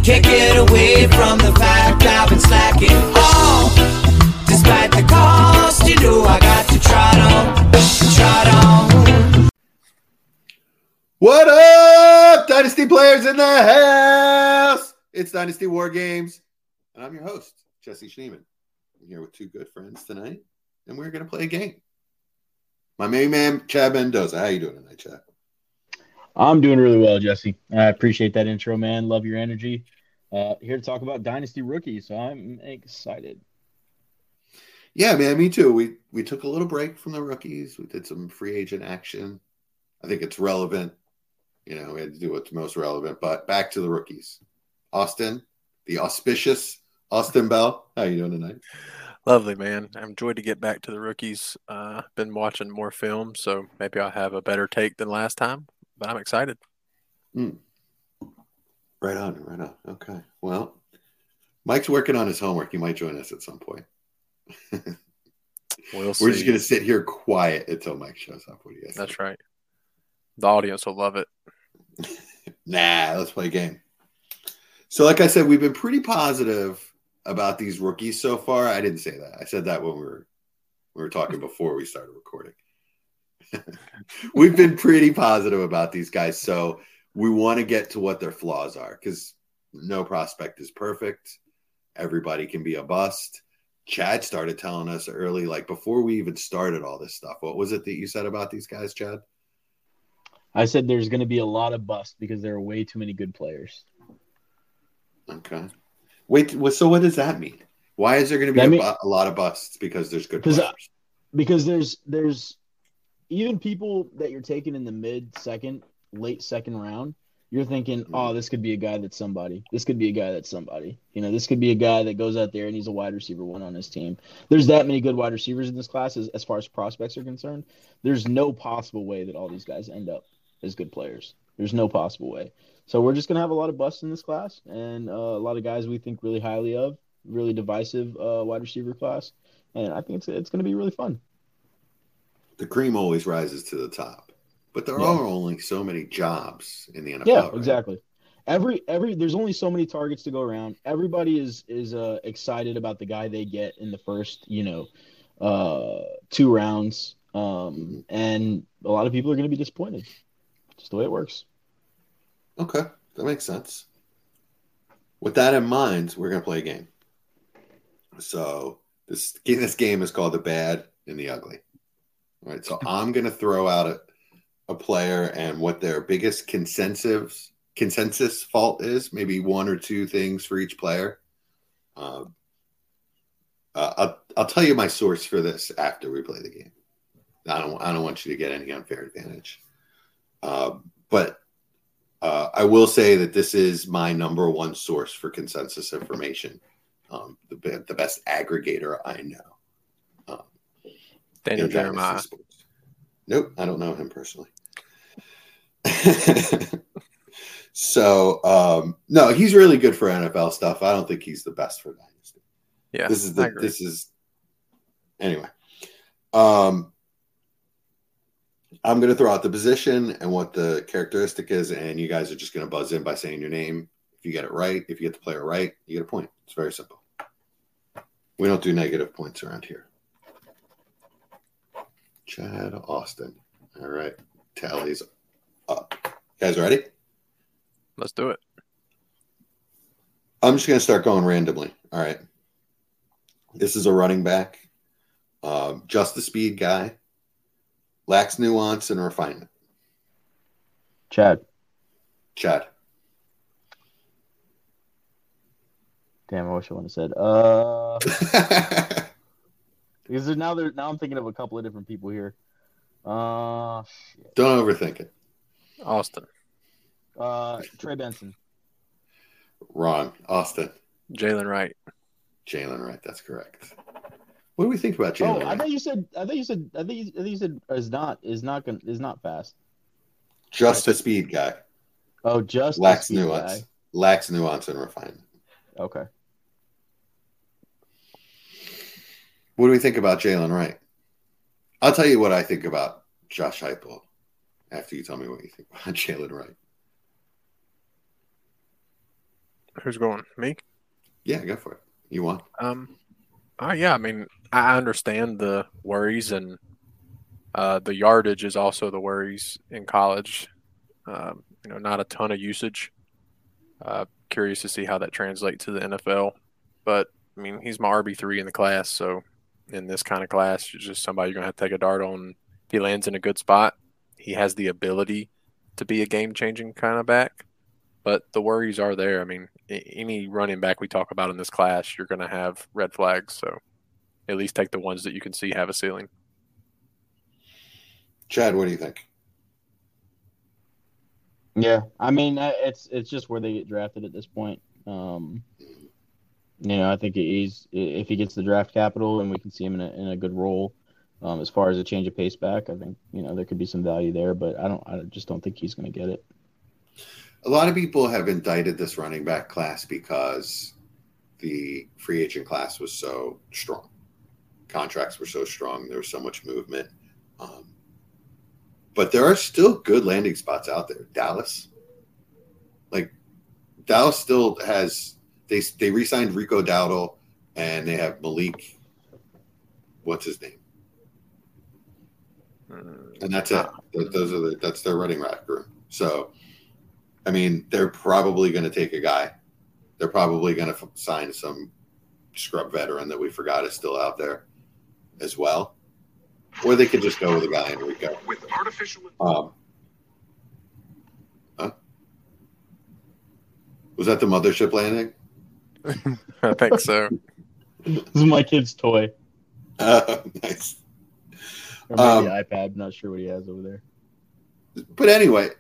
Can't get away from the fact I've been slacking. Oh, despite the cost, you know I got to try it on. What up, Dynasty players in the house? It's Dynasty War Games, and I'm your host, Jesse Schneeman. I'm here with two good friends tonight, and we're going to play a game. My main man, Chad Mendoza. How you doing tonight, Chad? I'm doing really well, Jesse. I appreciate that intro, man. Love your energy. Here to talk about Dynasty rookies, so I'm excited. Yeah, man, me too. We took a little break from the rookies. We did some free agent action. I think it's relevant. You know, we had to do what's most relevant. But back to the rookies. Austin, the auspicious Austin Bell. How you doing tonight? Lovely, man. I enjoyed to get back to the rookies. Been watching more film, so maybe I'll have a better take than last time. But I'm excited. Right on. Okay. Well, Mike's working on his homework. He might join us at some point. We'll see. We're just going to sit here quiet until Mike shows up. What do you guys think? That's right. The audience will love it. Nah, let's play a game. So like I said, we've been pretty positive about these rookies so far. I didn't say that. I said that when we were talking before we started recording. We've been pretty positive about these guys, so we want to get to what their flaws are because no prospect is perfect. Everybody can be a bust. Chad started telling us early, like before we even started all this stuff. What was it that you said about these guys, Chad? I said there's going to be a lot of busts because there are way too many good players. Okay. Wait, so what does that mean? Why is there going to be a lot of busts? Because there's good players. Because there's even people that you're taking in the mid-second, late second round, you're thinking, oh, this could be a guy that's somebody. This could be a guy that's somebody. You know, this could be a guy that goes out there and he's a wide receiver one on his team. There's that many good wide receivers in this class as far as prospects are concerned. There's no possible way that all these guys end up as good players. There's no possible way. So we're just going to have a lot of busts in this class and a lot of guys we think really highly of, really divisive wide receiver class. And I think it's going to be really fun. The cream always rises to the top, but there are only so many jobs in the NFL. Yeah, right? exactly. Every there's only so many targets to go around. Everybody is excited about the guy they get in the first, 2 rounds. And a lot of people are going to be disappointed. Just the way it works. Okay, that makes sense. With that in mind, we're going to play a game. So this game is called The Bad and the Ugly. All right, so I'm going to throw out a player and what their biggest consensus fault is, maybe 1 or 2 things for each player. I'll tell you my source for this after we play the game. I don't want you to get any unfair advantage. But I will say that this is my number one source for consensus information. The best aggregator I know. Daniel Jeremiah. Nope, I don't know him personally. So, no, he's really good for NFL stuff. I don't think he's the best for Dynasty. Yeah, anyway. I'm going to throw out the position and what the characteristic is, and you guys are just going to buzz in by saying your name. If you get it right, if you get the player right, you get a point. It's very simple. We don't do negative points around here. Chad Austin. All right. Tally's up. You guys ready? Let's do it. I'm just going to start going randomly. All right. This is a running back. Just the speed guy. Lacks nuance and refinement. Chad. Damn, I wish I wouldn't have said. Because now I'm thinking of a couple of different people here. Shit. Don't overthink it. Austin. Trey Benson. Wrong. Austin. Jalen Wright. That's correct. What do we think about Jalen Wright? I think you said is not fast. Just a speed guy. Oh, just lacks a speed nuance. Guy. Lacks nuance and refinement. Okay. What do we think about Jalen Wright? I'll tell you what I think about Josh Heupel after you tell me what you think about Jalen Wright. Who's going? Me? Yeah, go for it. You want? Yeah. I mean, I understand the worries, and the yardage is also the worries in college. Not a ton of usage. Curious to see how that translates to the NFL. But I mean, he's my RB3 in the class, so in this kind of class, it's just somebody you're gonna have to take a dart on. If he lands in a good spot, he has the ability to be a game-changing kind of back. But the worries are there. I mean, any running back we talk about in this class, you're gonna have red flags. So at least take the ones that you can see have a ceiling. Chad, what do you think? Yeah, I mean, it's just where they get drafted at this point. I think if he gets the draft capital and we can see him in a good role, as far as a change of pace back, I think there could be some value there. But I just don't think he's going to get it. A lot of people have indicted this running back class because the free agent class was so strong. Contracts were so strong. There was so much movement. But there are still good landing spots out there. Dallas still has they re-signed Rico Dowdle, and they have Malik. What's his name? And that's it. That's their running back room. So, I mean, they're probably going to take a guy. They're probably going to sign some scrub veteran that we forgot is still out there as well. Or they could just go with a guy in Rico. With artificial. Was that the mothership landing? I think so. This is my kid's toy. Nice. Or maybe iPad. Not sure what he has over there. But anyway,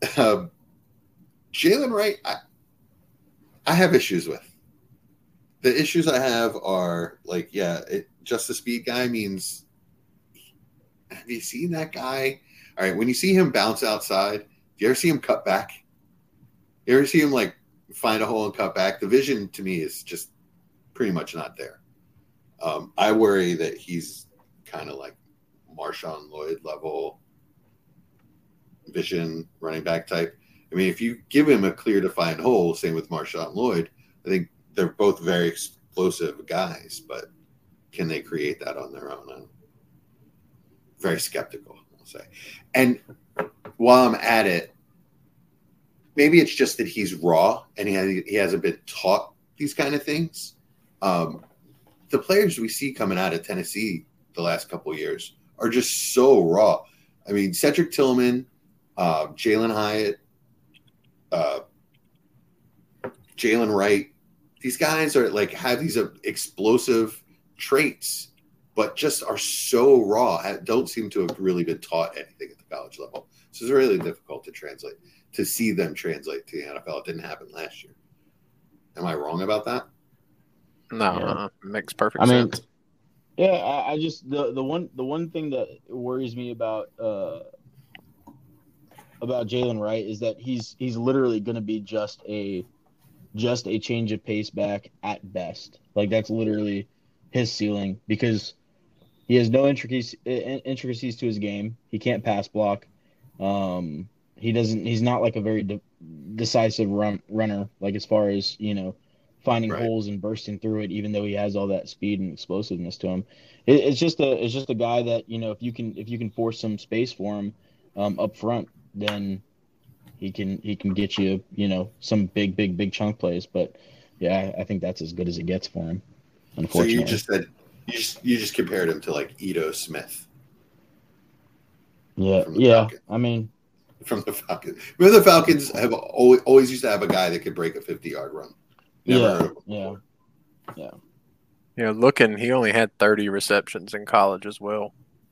Jalen Wright, I have issues with. The issues I have are just the speed guy means. Have you seen that guy? All right, when you see him bounce outside, do you ever see him cut back? You ever see him find a hole and cut back? The vision to me is just pretty much not there. I worry that he's kind of like Marshawn Lloyd level vision running back type. I mean, if you give him a clear defined hole, same with Marshawn Lloyd, I think they're both very explosive guys, but can they create that on their own? Very skeptical, I'll say. And while I'm at it, maybe it's just that he's raw and he hasn't been taught these kind of things. The players we see coming out of Tennessee the last couple of years are just so raw. I mean, Cedric Tillman, Jalen Hyatt, Jalen Wright, these guys are have these explosive traits, but just are so raw. Don't seem to have really been taught anything at the college level. So it's really difficult to see them translate to the NFL. It didn't happen last year. Am I wrong about that? No, makes perfect sense. Yeah, I just the one thing that worries me about Jalen Wright is that he's literally going to be just a change of pace back at best. That's literally his ceiling because he has no intricacies to his game. He can't pass block. He's not a very decisive runner, as far as, finding holes and bursting through it, even though he has all that speed and explosiveness to him. It's just a guy that, if you can force some space for him up front, then he can get you, some big chunk plays. But yeah, I think that's as good as it gets for him. Unfortunately. So you just said you just compared him to Ito Smith. Yeah. Falcons. I mean, from the Falcons. Remember the Falcons have always used to have a guy that could break a 50-yard run. Yeah. Looking, he only had 30 receptions in college as well.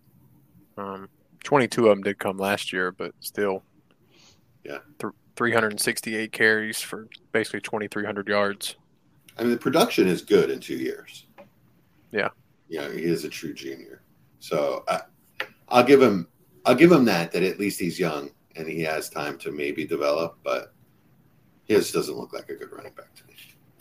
22 of them did come last year, but still. Yeah. 368 carries for basically 2,300 yards. I mean, the production is good in 2 years. Yeah. He is a true junior. So I'll give him that at least he's young and he has time to maybe develop, but he just doesn't look like a good running back to me.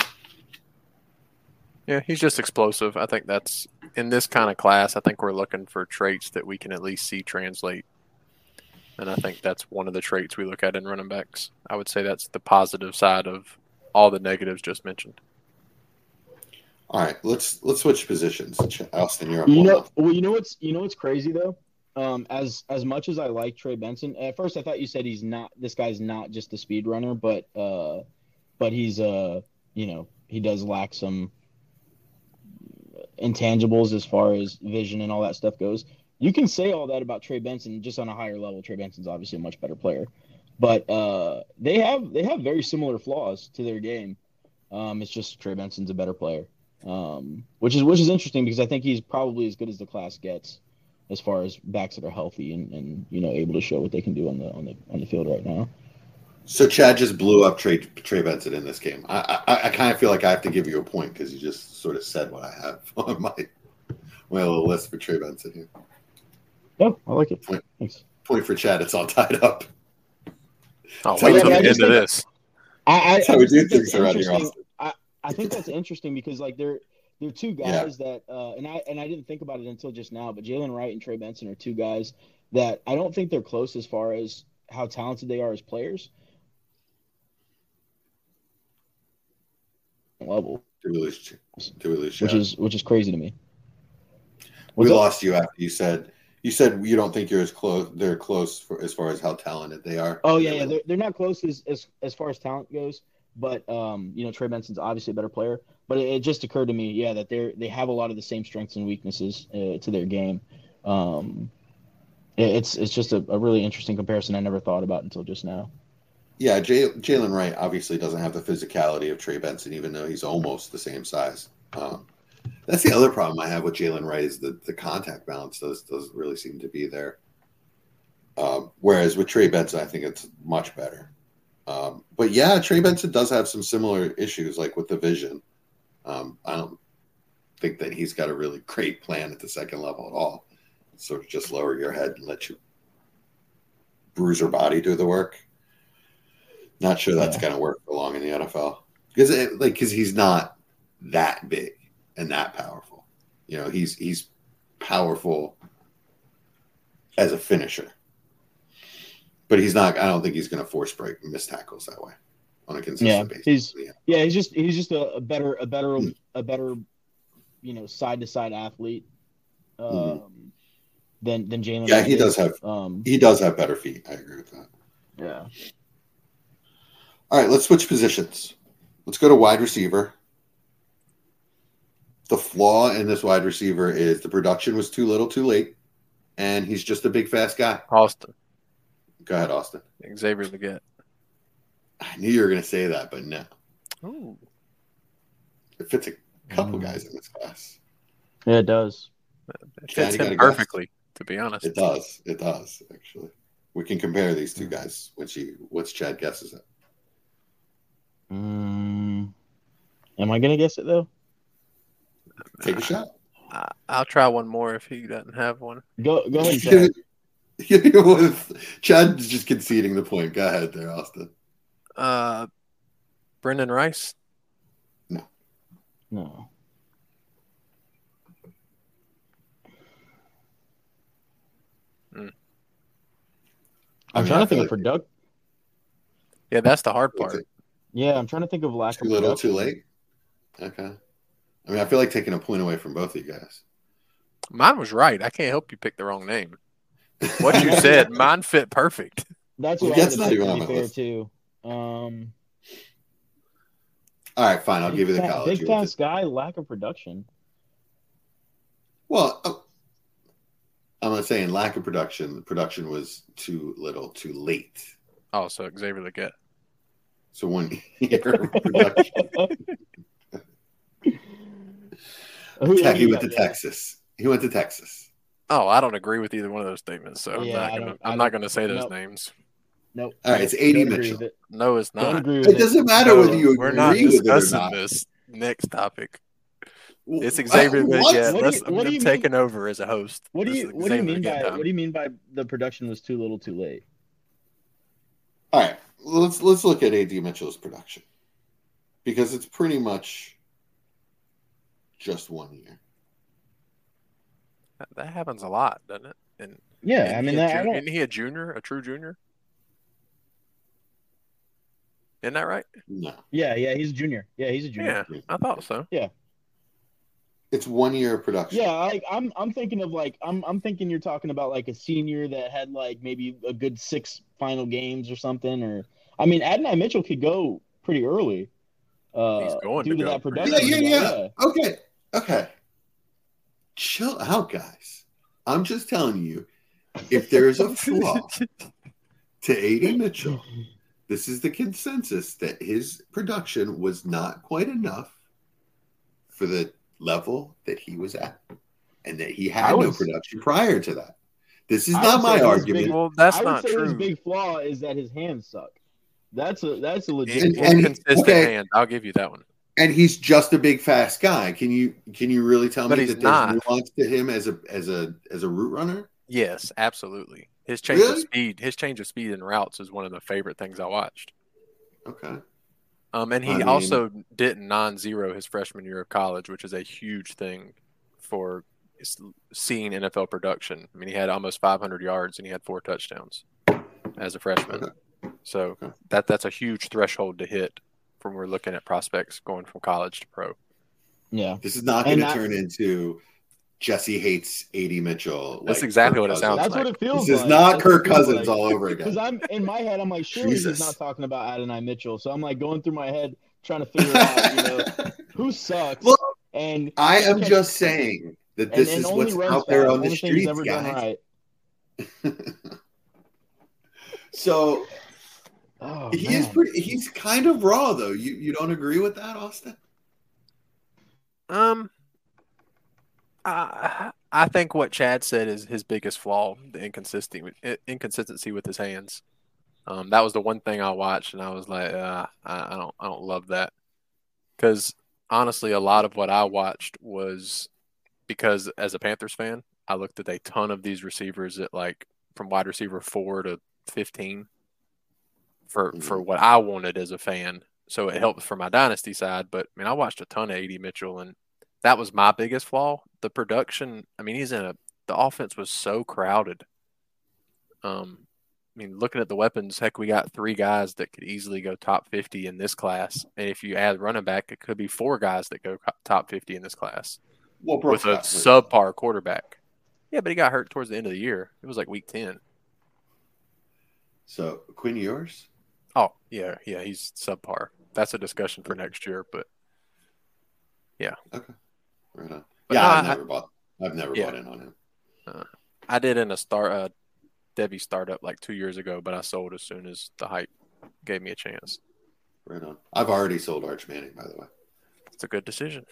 Yeah, he's just explosive. I think that's in this kind of class. I think we're looking for traits that we can at least see translate. And I think that's one of the traits we look at in running backs. I would say that's the positive side of all the negatives just mentioned. All right, let's switch positions. Austin, you're up. You 1-0. know, well, you know what's crazy though. As much as I like Trey Benson, at first I thought you said he's not. This guy's not just a speed runner, but he's he does lack some intangibles as far as vision and all that stuff goes. You can say all that about Trey Benson just on a higher level. Trey Benson's obviously a much better player, but they have very similar flaws to their game. It's just Trey Benson's a better player, which is interesting because I think he's probably as good as the class gets as far as backs that are healthy and able to show what they can do on the field right now. So Chad just blew up Trey Benson in this game. I kind of feel like I have to give you a point because you just sort of said what I have on my little list for Trey Benson here. Oh, I like it. Thanks. Point for Chad. It's all tied up. Oh, wait till the end of this. That's how we do things around here, Austin. I think that's interesting because like they're two guys that and I didn't think about it until just now, but Jalen Wright and Trey Benson are two guys that I don't think they're close as far as how talented they are as players. Level. Do we lose Chad? Which is crazy to me. We lost you after you said you don't think you're as close. They're close as far as how talented they are. Oh yeah. They're not close as far as talent goes, but Trey Benson's obviously a better player. But it just occurred to me, that they have a lot of the same strengths and weaknesses to their game. It's just a really interesting comparison I never thought about until just now. Yeah, Jalen Wright obviously doesn't have the physicality of Trey Benson, even though he's almost the same size. That's the other problem I have with Jalen Wright is the contact balance doesn't really seem to be there. Whereas with Trey Benson, I think it's much better. But yeah, Trey Benson does have some similar issues, like with the vision. I don't think that he's got a really great plan at the second level at all. Sort of just lower your head and let you bruiser body do the work. Not sure that's going to work for long in the NFL because he's not that big and that powerful. He's powerful as a finisher, but he's not. I don't think he's going to force break and miss tackles that way on a consistent basis. He's just a better side to side athlete than Jalen. Yeah, he does have better feet. I agree with that. Yeah. All right, let's switch positions. Let's go to wide receiver. The flaw in this wide receiver is the production was too little, too late, and he's just a big, fast guy. Austin. Go ahead, Austin. Xavier Legette. I knew you were going to say that, but no. Ooh. It fits a couple guys in this class. Yeah, it does. It fits him perfectly, to be honest. It does, actually. We can compare these two guys once Chad guesses it. Am I gonna guess it though? Take a shot. I'll try one more if he doesn't have one. Go ahead, Chad. Chad's just conceding the point. Go ahead there, Austin. Brendan Rice? No. I'm trying to think of production. Yeah, that's the hard part. Yeah, I'm trying to think of lack of too little, too late. Okay. I mean, I feel like taking a point away from both of you guys. Mine was right. I can't help you pick the wrong name. What you said, mine fit perfect. That's what I would have to be fair too. All right, fine. I'll give you the college. Big fast guy, lack of production. Well, I'm not saying lack of production. The production was too little, too late. Oh, so Xavier Legette. So 1 year of production. He went to Texas. Oh, I don't agree with either one of those statements, so I'm not going to say those names. Nope. All right, it's A.D. Mitchell. No, it's not. It doesn't matter whether you agree We're not with it or discussing not. this next topic. It's Xavier Legette. I'm taking over as a host. What do you mean by the production was too little, too late? All right, let's look at A.D. Mitchell's production because it's pretty much just 1 year. That happens a lot, doesn't it? And yeah, I mean, isn't he a junior, a true junior? Isn't that right? No, Yeah, he's a junior. Yeah, he's a junior. Yeah, I thought so. it's 1 year of production. Yeah, I'm thinking of like I'm thinking you're talking about like a senior that had like maybe a good 6 final games or something. Or I mean, Adonai Mitchell could go pretty early. He's going due to to go that pretty production. Yeah. Okay. Chill out, guys. I'm just telling you, if there's a flaw to AD Mitchell, this is the consensus that his production was not quite enough for the level that he was at, and that he had no production prior to that. This is not my argument. Well, that's I would not say true. his big flaw is that his hands suck. That's a legit. Inconsistent hand. I'll give you that one. And he's just a big, fast guy. Can you really tell But me he's that there's not. nuance to him as a route runner? Yes, absolutely. His change of Really? speed and routes is one of the favorite things I watched. Okay. And he I mean- also didn't non-zero his freshman year of college, which is a huge thing for seeing NFL production. I mean, he had almost 500 yards and he had 4 touchdowns as a freshman. Okay. So Okay. that's a huge threshold to hit when we're looking at prospects going from college to pro. Yeah. This is not going And to turn into Jesse hates AD Mitchell. That's like exactly Kirk what it Cousins. sounds That's like. what it feels This like. is not That's Kirk what it feels Cousins like. all over again. Because I'm in my head, I'm like, surely Jesus. he's not talking about Adonai Mitchell. So I'm like going through my head trying to figure out, who sucks. Look, And I am just saying that this and is only what's runs out there fast, on the only thing he's streets, ever done guys. right. So Oh, he man. is pretty. He's kind of raw, though. You don't agree with that, Austin? I think what Chad said is his biggest flaw, the inconsistency with his hands. That was the one thing I watched, and I was like, I don't love that, because honestly, a lot of what I watched was because as a Panthers fan, I looked at a ton of these receivers at like from wide receiver 4 to 15 for what I wanted as a fan. So it helped for my dynasty side, but I mean, I watched a ton of AD Mitchell, and that was my biggest flaw. The production, I mean, the offense was so crowded. I mean, looking at the weapons, heck, we got 3 guys that could easily go top 50 in this class. And if you add running back, it could be 4 guys that go top 50 in this class Well, with a subpar quarterback. Yeah, but he got hurt towards the end of the year. It was like week 10. So Quinn Ewers? Oh, yeah, he's subpar. That's a discussion for next year, but yeah. Okay. Right on. But Yeah, no, I've never bought in on him. I did in a Debbie startup like 2 years ago, but I sold as soon as the hype gave me a chance. Right on. I've already sold Arch Manning, by the way. It's a good decision.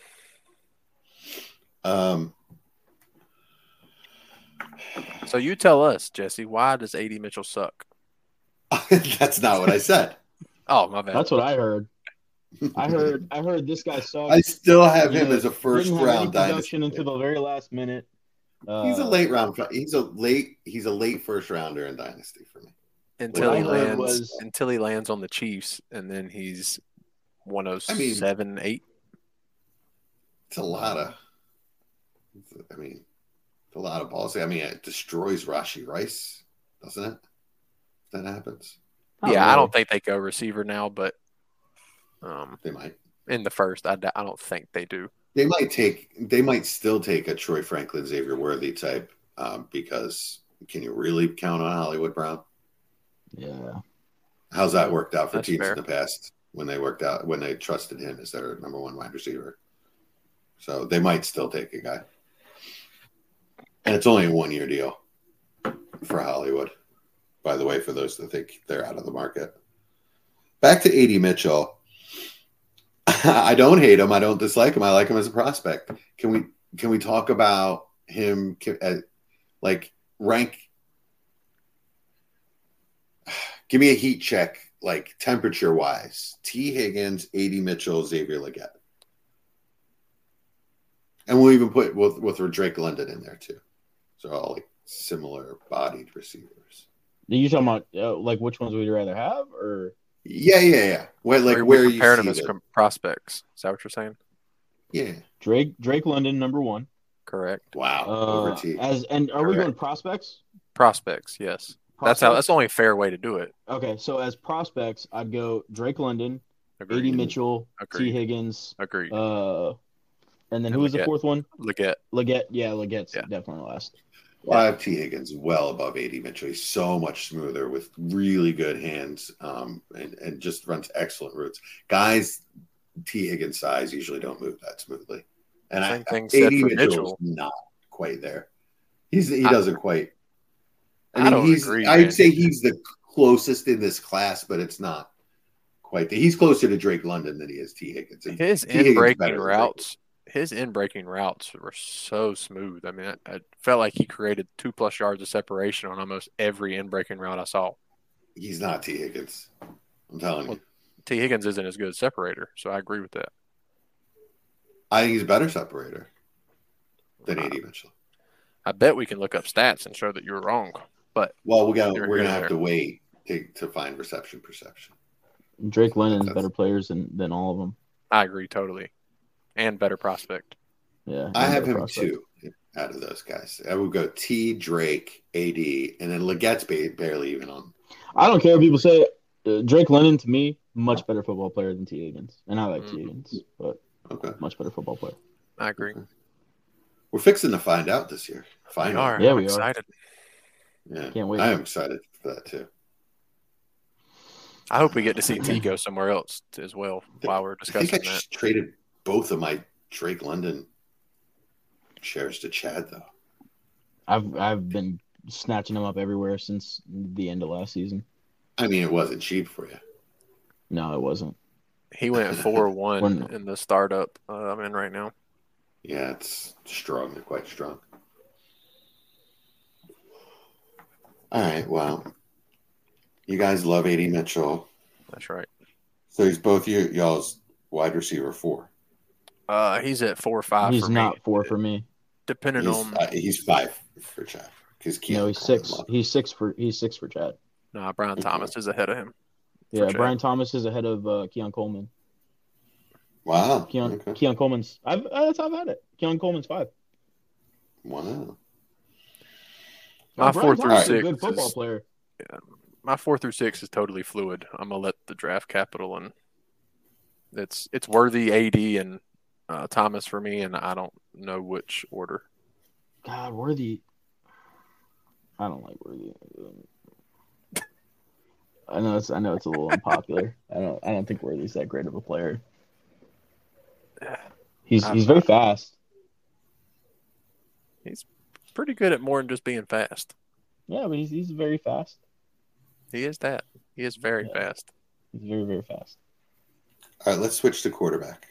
So you tell us, Jesse, why does AD Mitchell suck? That's not what I said. Oh, my bad. That's what I heard. I heard this guy sucks. I still have him as a Didn't first have any round production dynasty. until the very last minute. He's a late round. He's a late first rounder in dynasty for me. until What he I heard lands was- until he lands on the Chiefs, and then he's 107, 8. It's a lot of. I mean, it's a lot of balls. I mean, it destroys Rashee Rice, doesn't it? If that happens, Yeah, I don't think they go receiver now, but they might. in the first, I don't think they do. They might still take a Troy Franklin, Xavier Worthy type, because can you really count on Hollywood Brown? Yeah. How's that worked out for That's teams fair. in the past when they trusted him as their number 1 wide receiver? So they might still take a guy, and it's only a 1-year deal for Hollywood. By the way, for those that think they're out of the market. Back to AD Mitchell. I don't hate him. I don't dislike him. I like him as a prospect. Can we talk about him? Rank? Give me a heat check, like temperature wise. T. Higgins, AD Mitchell, Xavier Legette, and we'll even put with Drake London in there too. So all like similar bodied receivers. Are you talking about like which ones would you rather have, or Yeah. Where We're you comparing them see as them. prospects. Is that what you're saying? Yeah. Drake London number 1? Correct. Wow. Over T. And are we Correct. going prospects? Prospects, yes. That's Prospects? the only fair way to do it. Okay, so as prospects, I'd go Drake London, Agreed. AD Mitchell, Agreed. T. Higgins, Agreed. and then And who was the Leggett. fourth one? Leggett. Leggett. Yeah, Leggett's Yeah. definitely last. Well, I have T. Higgins well above AD Mitchell. He's so much smoother with really good hands, and just runs excellent routes. Guys, T. Higgins' size usually don't move that smoothly. And Same thing AD said for Mitchell's Mitchell. not quite there. He doesn't quite. I don't he's. agree, I'd man. say he's the closest in this class, but it's not quite. He's closer to Drake London than he is T. Higgins. And His T. Higgins is in-breaking better than routes, were so smooth. I mean, I felt like he created 2+ yards of separation on almost every in-breaking route I saw. Drake. He's not T. Higgins. I'm telling you. T. Higgins isn't as good a separator, so I agree with that. I think he's a better separator than AD Mitchell. I bet we can look up stats and show that you're wrong. But Well, we're You're gonna here have there. to wait to find perception. Drake London's That's- better players than all of them. I agree totally. And better prospect. Yeah, I have better him prospect. 2 out of those guys. I would go T, Drake, AD, and then Leggett's barely even on. I don't care what people say. Drake London, to me, much better football player than T. Higgins. And I like T. Higgins, but Okay, much better football player. I agree. we're fixing to find out this year. We Finally, are. Yeah, I'm we are. excited. Yeah, Can't wait. I am excited for that too. I hope we get to see T go somewhere else as well while we're I think I discussing that. just traded both of my Drake London shares to Chad though. I've been snatching him up everywhere since the end of last season. I mean, it wasn't cheap for you. No, it wasn't. He went 4-1 When- in the startup I'm in right now. Yeah, it's strong. They're quite strong. All right. Well, you guys love AD Mitchell. That's right. So he's both y'all's wide receiver 4. He's at 4 or 5 He's for not me. 4 for me. Depending on He's 5 for Chad because No, he's 6. He's 6 for Chad. Brian Thomas is ahead of him. Yeah, Chad. Brian Thomas is ahead of Keon Coleman. Wow. Keon Okay. Keon Coleman's. That's how I've had it. Keon Coleman's 5. Wow. My Brian 4 through Thomas is a 6 good football is, player. my 4 through 6 is totally fluid. I'm gonna let the draft capital and it's Worthy, AD, and Thomas for me, and I don't know which order. God, Worthy. I don't like Worthy. I know it's a little unpopular. I don't think Worthy's that great of a player. He's very fast. He's pretty good at more than just being fast. Yeah, but he's very fast. He is that. He is very Yeah. fast. He's very, very fast. All right. Let's switch to quarterback.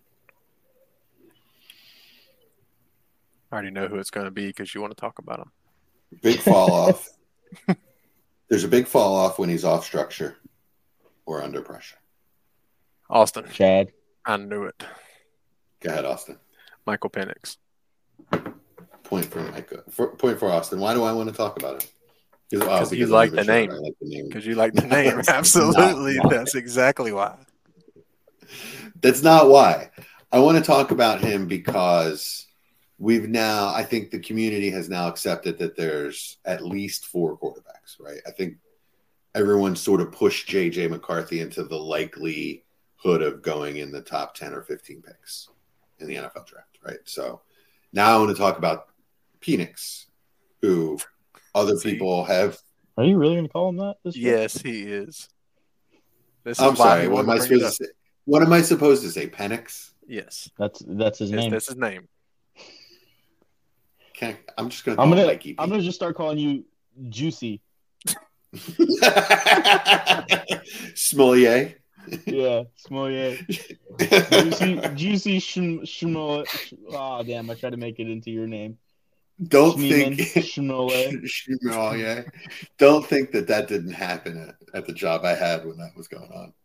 I already know who it's going to be because you want to talk about him. Big fall off. There's a big fall off when he's off structure or under pressure. Austin. Chad. I knew it. Go ahead, Austin. Michael Penix. Point for Micah. Point for Austin. Why do I want to talk about him? Because you I'm like the the name. I like the name. Because you like the name. Absolutely. That's exactly why. That's not why. I want to talk about him because I think the community has now accepted that there's at least 4 quarterbacks, right? I think everyone sort of pushed J.J. McCarthy into the likelihood of going in the top 10 or 15 picks in the NFL draft, right? So now I want to talk about Penix, who other people have. Are you really going to call him that? Yes, he is. This I'm is why sorry. we What am wanted I to bring it supposed up. to say? What am I supposed to say? Penix? Yes. That's his name. That's his name. I'm just going to call him Mikey P. I'm gonna just start calling you Juicy. Smolier. Yeah, Smolier. Juicy Schmolle. Oh damn! I tried to make it into your name. Don't Schneeman, think Schmolle. Schmoller. Don't think that didn't happen at the job I had when that was going on.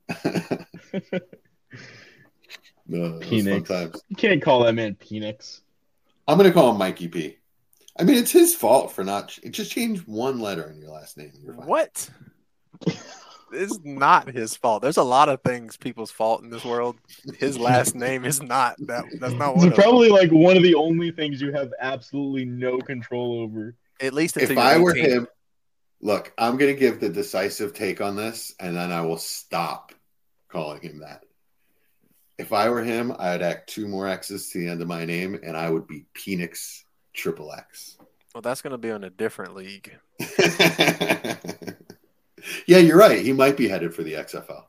No, it was fun Penix. times. You can't call that man Penix. I'm going to call him Mikey P. I mean, it's his fault for not. Just change one letter in your last name. And you're fine. What? It's not his fault. There's a lot of things people's fault in this world. His last name is not that. That's not one It's of them. probably like one of the only things you have absolutely no control over. At least until If you're I were 18. him, Look, I'm going to give the decisive take on this, and then I will stop calling him that. If I were him, I would add 2 more X's to the end of my name, and I would be Penix Triple X. Well, that's going to be in a different league. Yeah, you're right. He might be headed for the XFL.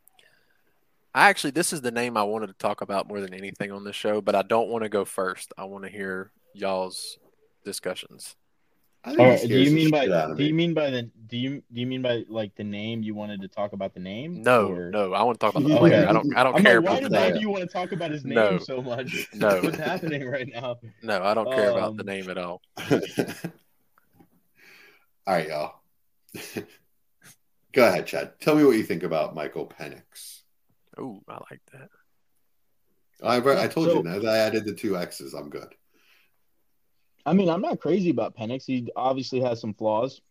This is the name I wanted to talk about more than anything on this show, but I don't want to go first. I want to hear y'all's discussions. I All think right, he do you scares the mean shit out by of do me. you mean by the do you mean by like the name? You wanted to talk about the name? No, Or- no, I want to talk about the Okay. player. I don't I'm care like, why about the the hell name. do you want to talk about his name No. so much? No. What's happening right now? No, I don't care about the name at all. All right, y'all. Go ahead, Chad. Tell me what you think about Michael Penix. Ooh, I like that. I told So- you, now that I added the 2 X's, I'm good. I mean, I'm not crazy about Penix. He obviously has some flaws.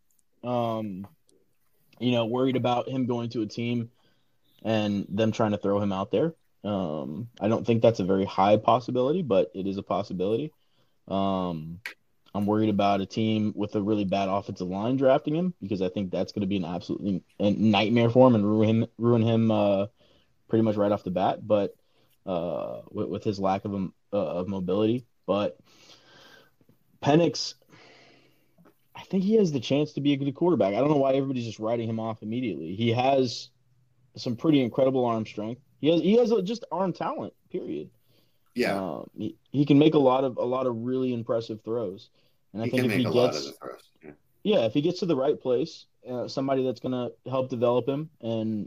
Worried about him going to a team and them trying to throw him out there. I don't think that's a very high possibility, but it is a possibility. I'm worried about a team with a really bad offensive line drafting him because I think that's going to be an absolutely nightmare for him and ruin him pretty much right off the bat. But with his lack of mobility, but Penix, I think he has the chance to be a good quarterback. I don't know why everybody's just writing him off immediately. He has some pretty incredible arm strength. He has just arm talent. Period. Yeah, He can make a lot of really impressive throws, and I he think can if make he a lot of gets the throws. Yeah. if he gets to the right place, somebody that's gonna help develop him and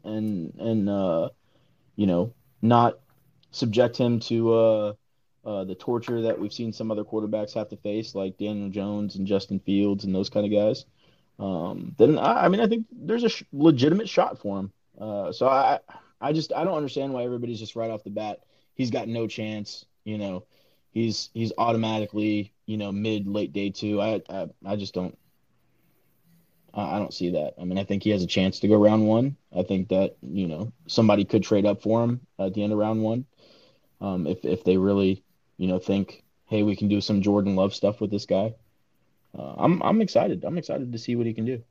not subject him to the torture that we've seen some other quarterbacks have to face, like Daniel Jones and Justin Fields and those kind of guys. Then I think there's a legitimate shot for him. So I don't understand why everybody's just right off the bat. He's got no chance. He's automatically mid late day 2. I just don't. I don't see that. I mean, I think he has a chance to go round 1. I think that somebody could trade up for him at the end of round 1, if they really think, hey, we can do some Jordan Love stuff with this guy. I'm excited. I'm excited to see what he can do.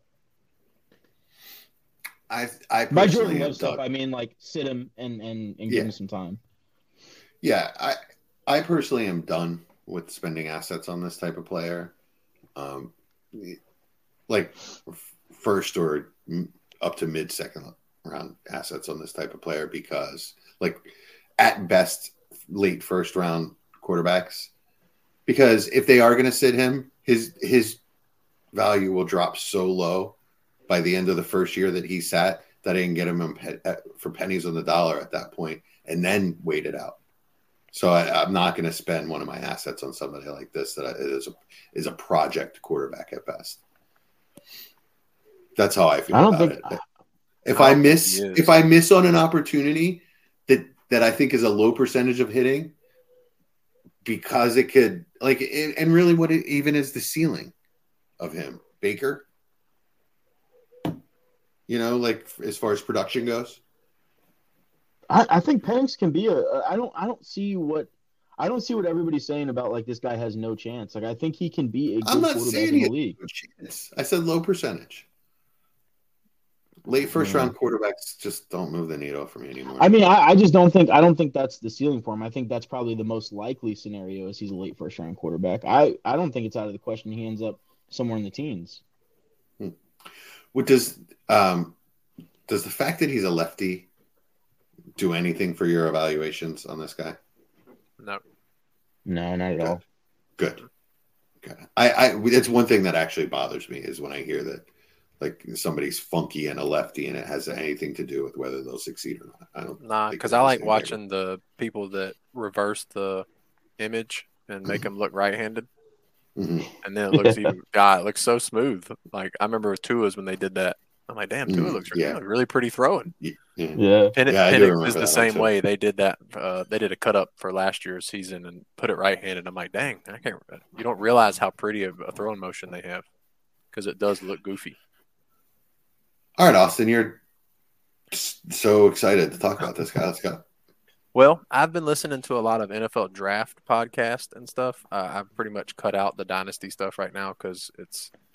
I By Jordan personally Love am stuff, dug. I mean like sit him and give Yeah. him some time. Yeah, I personally am done with spending assets on this type of player. Like first or up to mid second round assets on this type of player because like at best late first round quarterbacks, because if they are going to sit him, his value will drop so low by the end of the first year that he sat that I can get him for pennies on the dollar at that point and then wait it out. So I'm not going to spend one of my assets on somebody like this that is a project quarterback at best. That's how I feel I don't about think- it. If I I don't miss think he is. if I miss on an opportunity that I think is a low percentage of hitting, because it could and really what it even is the ceiling of him, Baker. As far as production goes. I think Penix can be I don't see what everybody's saying about like this guy has no chance. Like I think he can be a good I'm not quarterback saying in he the has league. no chance. I said low percentage. Late first round quarterbacks just don't move the needle for me anymore. I mean, I just don't think that's the ceiling for him. I think that's probably the most likely scenario is he's a late first round quarterback. I don't think it's out of the question he ends up somewhere in the teens. What does the fact that he's a lefty do anything for your evaluations on this guy? No. No, not at all. Good. I it's one thing that actually bothers me is when I hear that like somebody's funky and a lefty and it has anything to do with whether they'll succeed or not. I don't. Nah, think because they're I the like same watching the people that reverse the image and make them look right-handed, Mhm. and then it looks it looks so smooth. Like I remember with Tua's when they did that. I'm like, damn, Tua looks Yeah. really pretty throwing. Yeah. Yeah. I do Penix remember is that the one, same too. way. They did that. They did a cut up for last year's season and put it right-handed. I'm like, dang, you don't realize how pretty of a throwing motion they have because it does look goofy. All right, Austin, you're so excited to talk about this guy. Let's go. Well, I've been listening to a lot of NFL draft podcast and stuff. I've pretty much cut out the dynasty stuff right now because it's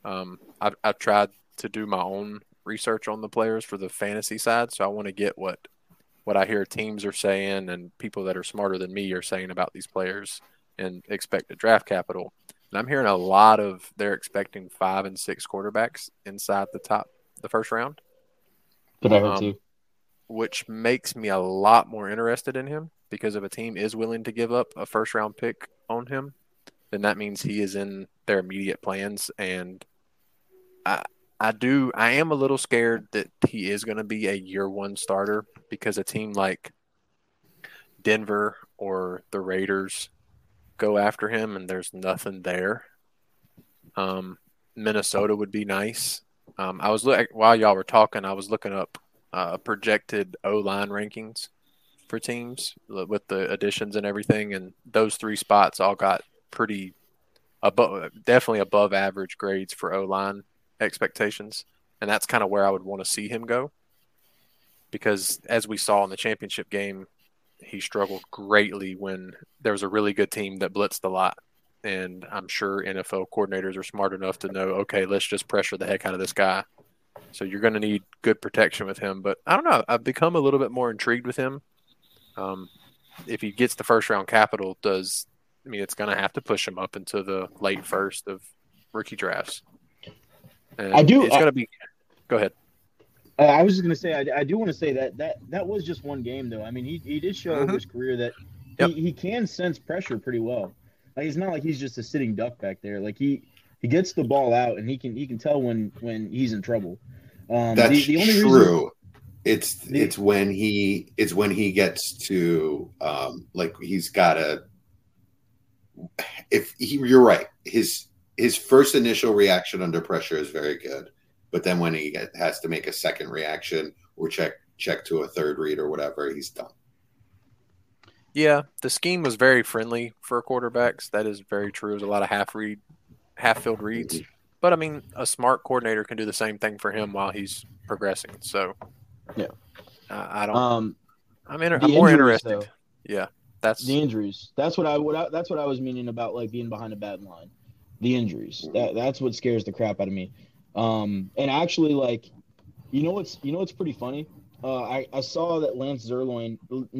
I've tried to do my own research on the players for the fantasy side, so I want to get what I hear teams are saying and people that are smarter than me are saying about these players and expected draft capital. And I'm hearing a lot of they're expecting 5 and 6 quarterbacks inside the first round. But I heard too. Which makes me a lot more interested in him because if a team is willing to give up a first round pick on him, then that means he is in their immediate plans. And I am a little scared that he is going to be a year one starter because a team like Denver or the Raiders go after him and there's nothing there. Minnesota would be nice. While y'all were talking, I was looking up projected O-line rankings for teams with the additions and everything, and those 3 spots all got definitely above average grades for O-line expectations, and that's kind of where I would want to see him go because as we saw in the championship game, he struggled greatly when there was a really good team that blitzed a lot, and I'm sure NFL coordinators are smart enough to know, okay, let's just pressure the heck out of this guy. So you're going to need good protection with him. But I don't know. I've become a little bit more intrigued with him. If he gets the first round capital, it's going to have to push him up into the late first of rookie drafts. And it's going to be. Go ahead. I was just going to say, I do want to say that was just one game, though. I mean, he did show over his career that he can sense pressure pretty well. Like it's not like he's just a sitting duck back there. Like he gets the ball out and he can tell when he's in trouble. That's the only true. It's when he gets to he's got to. You're right, his first initial reaction under pressure is very good, but then when he has to make a second reaction or check to a third read or whatever, he's done. Yeah, the scheme was very friendly for quarterbacks. That is very true. There's a lot of half-field reads. But, I mean, a smart coordinator can do the same thing for him while he's progressing. So, yeah. I'm more interested. Though, yeah, that's the injuries. That's what I was meaning about like being behind a bad line. The injuries. That's what scares the crap out of me. And actually, like, you know what's pretty funny? I saw that Lance Zierlein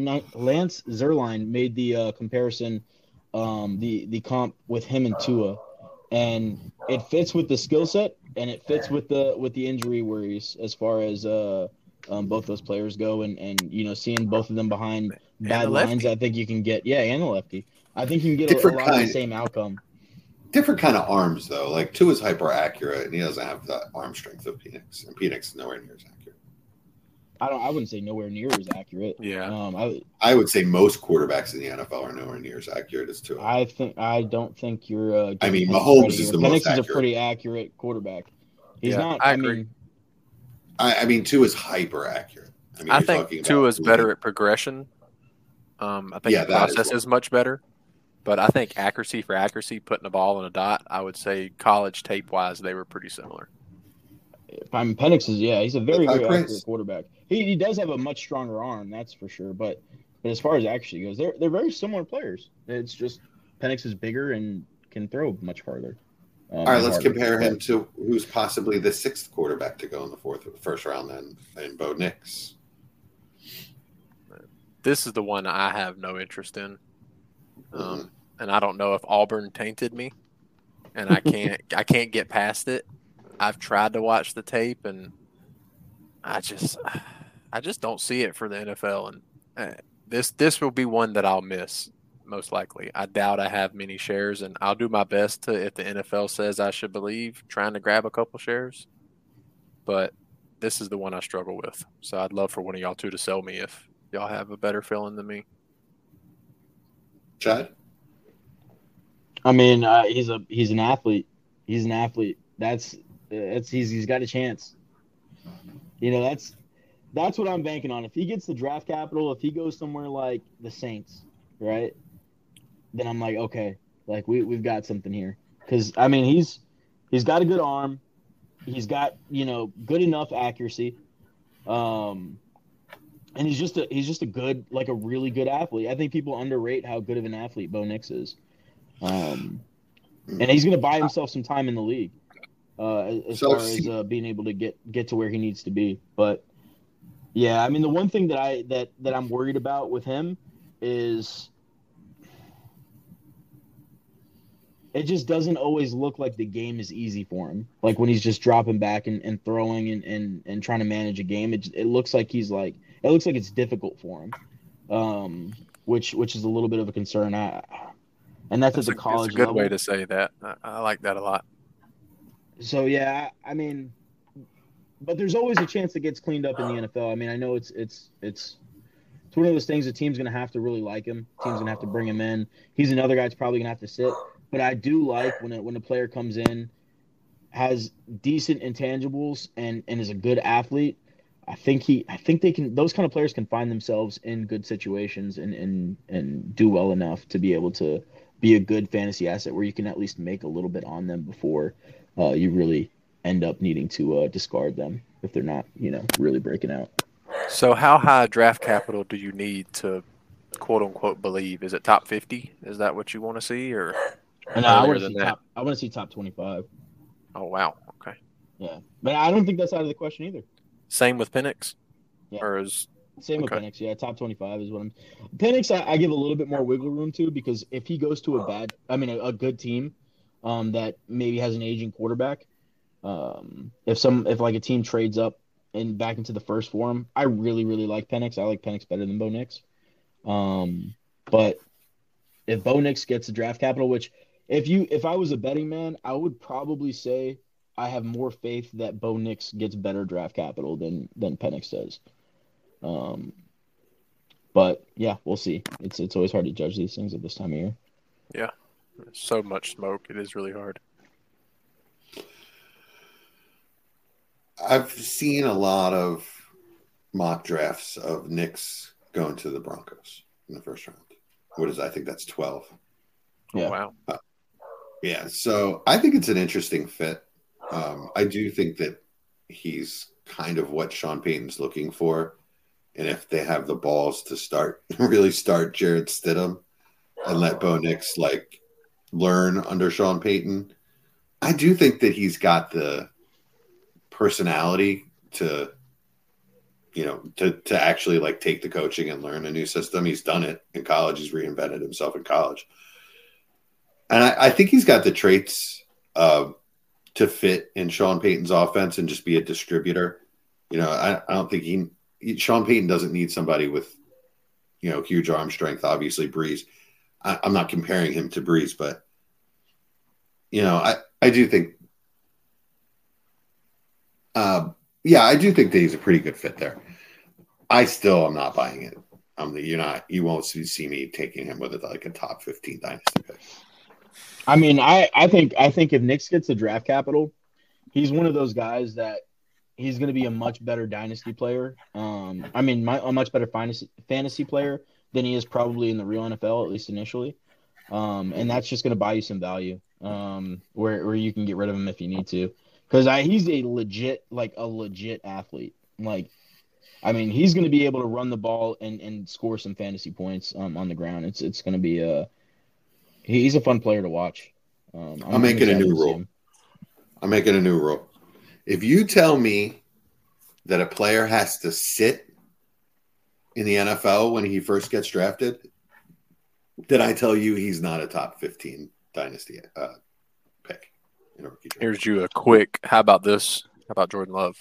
made the comparison, the comp with him and Tua. And it fits with the skill set, and it fits with the injury worries as far as both those players go, and seeing both of them behind bad lines, I think you can get and the lefty. I think you can get a lot of the same outcome. Different kind of arms though. Like Tua's hyper accurate, and he doesn't have the arm strength of Penix, and Penix is nowhere near as accurate. I wouldn't say nowhere near as accurate. Yeah. I would say most quarterbacks in the NFL are nowhere near as accurate as Tua. I don't think you're. Mahomes is the most accurate. Penix is a pretty accurate quarterback. He's not. I agree. I mean, Tua's hyper accurate. I think Tua's better at progression. I think the process is much better. But I think accuracy for accuracy, putting the ball in a dot, I would say college tape wise, they were pretty similar. Penix is he's a very accurate quarterback. He does have a much stronger arm, that's for sure. But as far as accuracy goes, they're very similar players. It's just Penix is bigger and can throw much farther. All right, let's compare him to who's possibly the 6th quarterback to go in the first round, and Bo Nix. This is the one I have no interest in, and I don't know if Auburn tainted me, and I can't get past it. I've tried to watch the tape, and I just don't see it for the NFL. And this will be one that I'll miss most likely. I doubt I have many shares, and I'll do my best to, if the NFL says I should believe, trying to grab a couple shares. But this is the one I struggle with. So I'd love for one of y'all two to sell me if y'all have a better feeling than me. Chad? I mean, he's an athlete. He's an athlete. He's got a chance. That's what I'm banking on. If he gets the draft capital, if he goes somewhere like the Saints, right? Then I'm like, okay, like we've got something here. Because I mean, he's got a good arm. He's got good enough accuracy. And he's just a good, like a really good athlete. I think people underrate how good of an athlete Bo Nix is. And he's going to buy himself some time in the league. as So far I've as seen- being able to get to where he needs to be. But yeah, I mean, the one thing that I'm worried about with him is it just doesn't always look like the game is easy for him. Like when he's just dropping back and throwing and trying to manage a game, it looks like it looks like it's difficult for him, which is a little bit of a concern. And that's at the It's a college good level. way to say that. I like that a lot. So yeah, I mean, but there's always a chance it gets cleaned up in the NFL. I mean, I know it's one of those things. The team's going to have to really like him. Team's going to have to bring him in. He's another guy that's probably going to have to sit. But I do like when a player comes in, has decent intangibles and is a good athlete. I think they can. Those kind of players can find themselves in good situations and do well enough to be able to be a good fantasy asset where you can at least make a little bit on them before you really end up needing to discard them if they're not really breaking out. So, how high draft capital do you need to quote unquote believe? Is it top 50? Is that what you want to see, or And I earlier want to than see that? I want to see top 25. Oh wow, okay. Yeah, but I don't think that's out of the question either. Same with Penix, Yeah. or is Same with Okay. Penix. Yeah, top 25 is what I'm. Penix, I give a little bit more wiggle room to because if he goes to a good team, that maybe has an aging quarterback, if like a team trades up and back into the first for him, I really like Penix. I like Penix better than Bo Nix. But if Bo Nix gets the draft capital, which if I was a betting man, I would probably say I have more faith that Bo Nix gets better draft capital than Penix does. But yeah, we'll see. It's always hard to judge these things at this time of year. so much smoke? It is really hard. I've seen a lot of mock drafts of Knicks going to the Broncos in the first round. I think that's 12. Yeah. Oh, wow. Yeah, so I think it's an interesting fit. I do think that he's kind of what Sean Payton's looking for. And if they have the balls to really start Jared Stidham and let Bo Nix learn under Sean Payton, I do think that he's got the personality to actually take the coaching and learn a new system. He's done it in college. He's reinvented himself in college. And I think he's got the traits to fit in Sean Payton's offense and just be a distributor. I don't think Sean Payton doesn't need somebody with, huge arm strength. Obviously, Breeze. I'm not comparing him to Breeze, but I do think, I do think that he's a pretty good fit there. I still am not buying it. You won't see me taking him with a top 15 dynasty pick. I mean, I think if Knicks gets the draft capital, he's one of those guys that he's going to be a much better dynasty player. A much better fantasy player than he is probably in the real NFL, at least initially. And that's just going to buy you some value, where you can get rid of him if you need to, because he's a legit athlete. He's going to be able to run the ball and score some fantasy points on the ground. It's going to be he's a fun player to watch. I'm making a new rule. I'm making a new rule. If you tell me that a player has to sit in the NFL when he first gets drafted, then I tell you he's not a top 15 dynasty pick in a rookie draft. Here's you a quick. How about this? How about Jordan Love?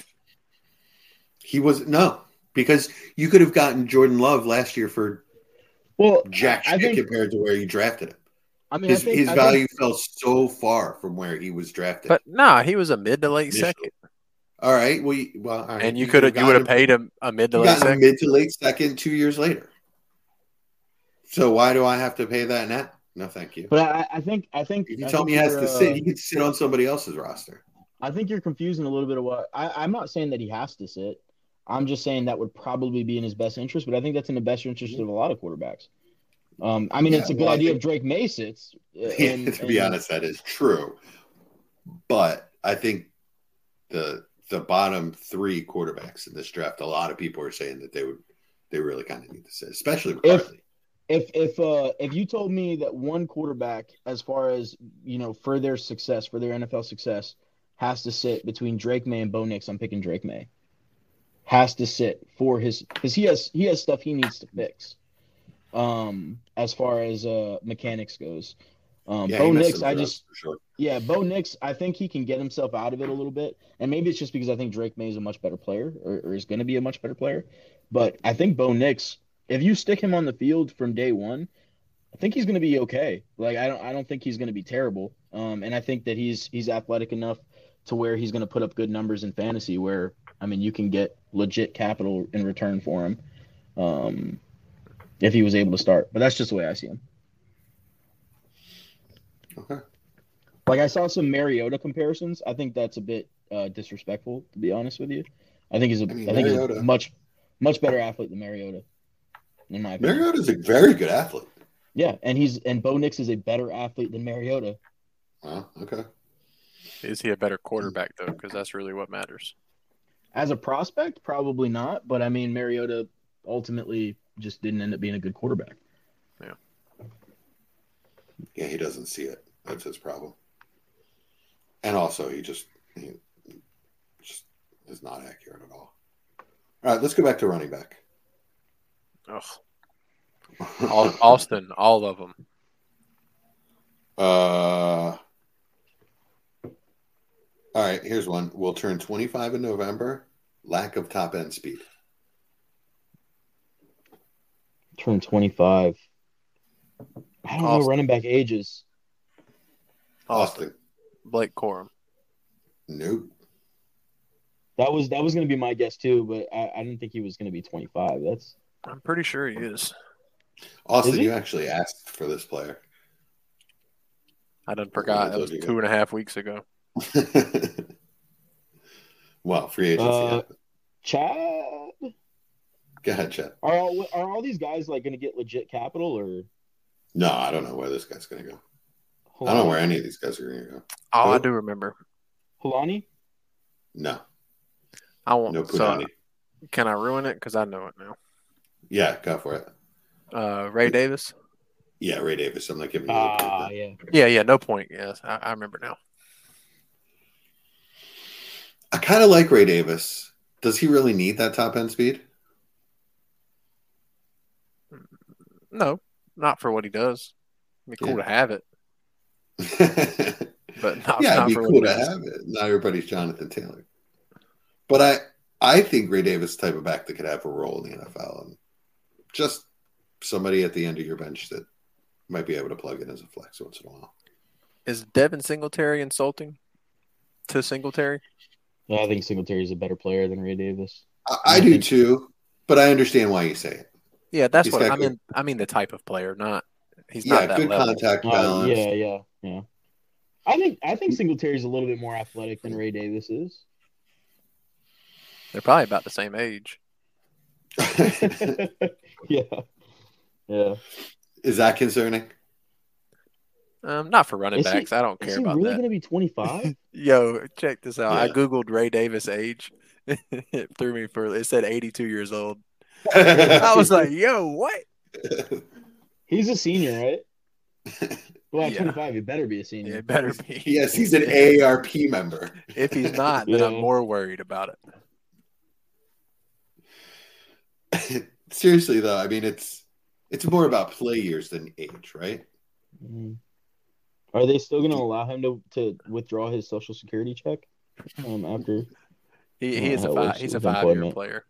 Because you could have gotten Jordan Love last year for jack shit compared to where you drafted him. His value fell so far from where he was drafted. But he was a mid to late second. All right. All right. And you would have paid him a mid to late second. Mid to late second 2 years later. So why do I have to pay that now? No, thank you. But I think if you tell me he has to sit, he could sit on somebody else's roster. I think you're confusing a little bit of what I'm not saying that he has to sit. I'm just saying that would probably be in his best interest, but I think that's in the best interest of a lot of quarterbacks. It's a good idea if Drake May sits. To be honest, that is true. But I think the bottom three quarterbacks in this draft, a lot of people are saying that they really kind of need to sit, especially McCarthy. If you told me that one quarterback, as far as for their success, for their NFL success, has to sit between Drake May and Bo Nix. I'm picking Drake May. Has to sit for his because he has stuff he needs to fix. As far as mechanics goes, Yeah, Bo he missed Nix, some I throws, just for sure. yeah, Bo Nix, I think he can get himself out of it a little bit, and maybe it's just because I think Drake May is a much better player or is going to be a much better player. But I think Bo Nix, if you stick him on the field from day one, I think he's going to be okay. Like I don't think he's going to be terrible. And I think that he's athletic enough to where he's going to put up good numbers in fantasy. Where I mean, you can get legit capital in return for him, if he was able to start. But that's just the way I see him. Okay. Like I saw some Mariota comparisons. I think that's a bit disrespectful, to be honest with you. I think he's a Mariota. much better athlete than Mariota, in my opinion. Mariota's a very good athlete. Yeah, and Bo Nix is a better athlete than Mariota. Wow. Okay. Is he a better quarterback though? Because that's really what matters. As a prospect, probably not. But I mean, Mariota ultimately just didn't end up being a good quarterback. Yeah, he doesn't see it. That's his problem. And also, he just is not accurate at all. All right, let's go back to running back. Ugh. Austin, all of them. All right, here's one. We'll turn 25 in November. Lack of top end speed. Turned 25. I don't know Austin. running back ages. Austin. Blake Corum. Nope. That was going to be my guess too, but I didn't think he was going to be 25. I'm pretty sure he is. Austin, Is he? you actually asked for this player. I done forgot. That was 2.5 weeks ago. Well, free agency happened. Chad. Go ahead, Chad. Are all these guys like going to get legit capital or? No, I don't know where this guy's going to go. I don't know where any of these guys are going to go. Oh, Who? I do remember. Helani? No. I want. No So, Punani. can I ruin it? Because I know it now. Yeah, go for it. Ray Davis. Yeah, Ray Davis. I'm not giving you the point then. Yeah. Yeah. No point. Yes, I remember now. I kind of like Ray Davis. Does he really need that top end speed? No, not for what he does. It'd be cool to have it, but not, Yeah, not it'd be for cool what to he does. have it. Not everybody's Jonathan Taylor. But I think Ray Davis is the type of back that could have a role in the NFL. And just somebody at the end of your bench that might be able to plug in as a flex once in a while. Is Devin Singletary insulting to Singletary? Yeah, I think Singletary's a better player than Ray Davis. I do too, but I understand why you say it. Yeah, that's He's what got I good- mean. I mean the type of player, not he's Yeah, not that good level. contact balance. Yeah. I think Singletary's a little bit more athletic than Ray Davis is. They're probably about the same age. Yeah. Is that concerning? Not for running Is he- backs. I don't Is care he about really that. going to be 25? Yo, check this out. I Yeah. googled Ray Davis' age. It threw me for. It said 82 years old. I was like, yo, what? He's a senior, right? Well, at Yeah. 25, he better be a senior. It better be. Yes, he's an AARP member. If he's not, then I'm Yeah. more worried about it. Seriously though, I mean it's more about play years than age, right? Mhm. Are they still going to allow him to withdraw his Social Security check after? He is how it works he's a with 5-year employment. player.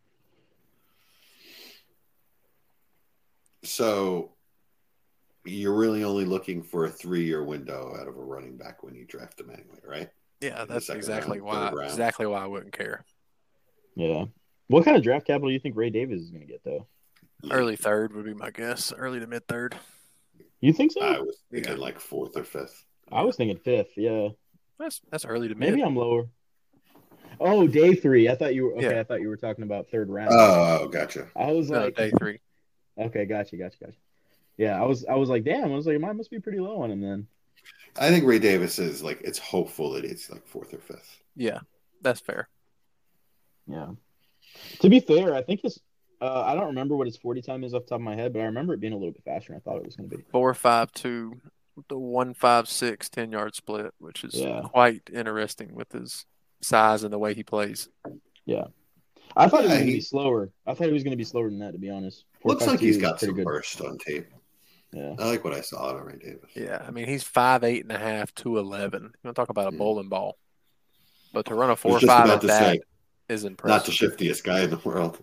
So you're really only looking for a 3-year window out of a running back when you draft them anyway, right? Yeah, In the that's second exactly round, third round. why I wouldn't care. Yeah. What kind of draft capital do you think Ray Davis is going to get, though? Early third would be my guess. Early to mid third. You think so? I was thinking like 4th or 5th. I was thinking 5th. Yeah. That's early to mid. Maybe I'm lower. Oh, day 3. I thought you were okay. Yeah. I thought you were talking about third round. Oh, gotcha. I was No, like, day 3. okay, gotcha. Yeah, I was like, damn. I was like, mine must be pretty low on him then. I think Ray Davis is like it's hopeful that it's like 4th or 5th. Yeah, that's fair. Yeah. To be fair, I think his. I don't remember what his 40 time is off the top of my head, but I remember it being a little bit faster than I thought it was going to be. 4.52 the 1.56 10-yard split, which is Yeah. quite interesting with his size and the way he plays. Yeah. I thought he was Yeah, going to he- be slower. I thought he was going to be slower than that, to be honest. Looks like he's 4.52 is got pretty some good. burst on tape. Yeah. I like what I saw out of Ray Davis. Yeah, I mean, he's 5'8.5", 211. You want to talk about a bowling ball. But to run a I was 4.5 just about at to that say, is not impressive. the shiftiest guy in the world.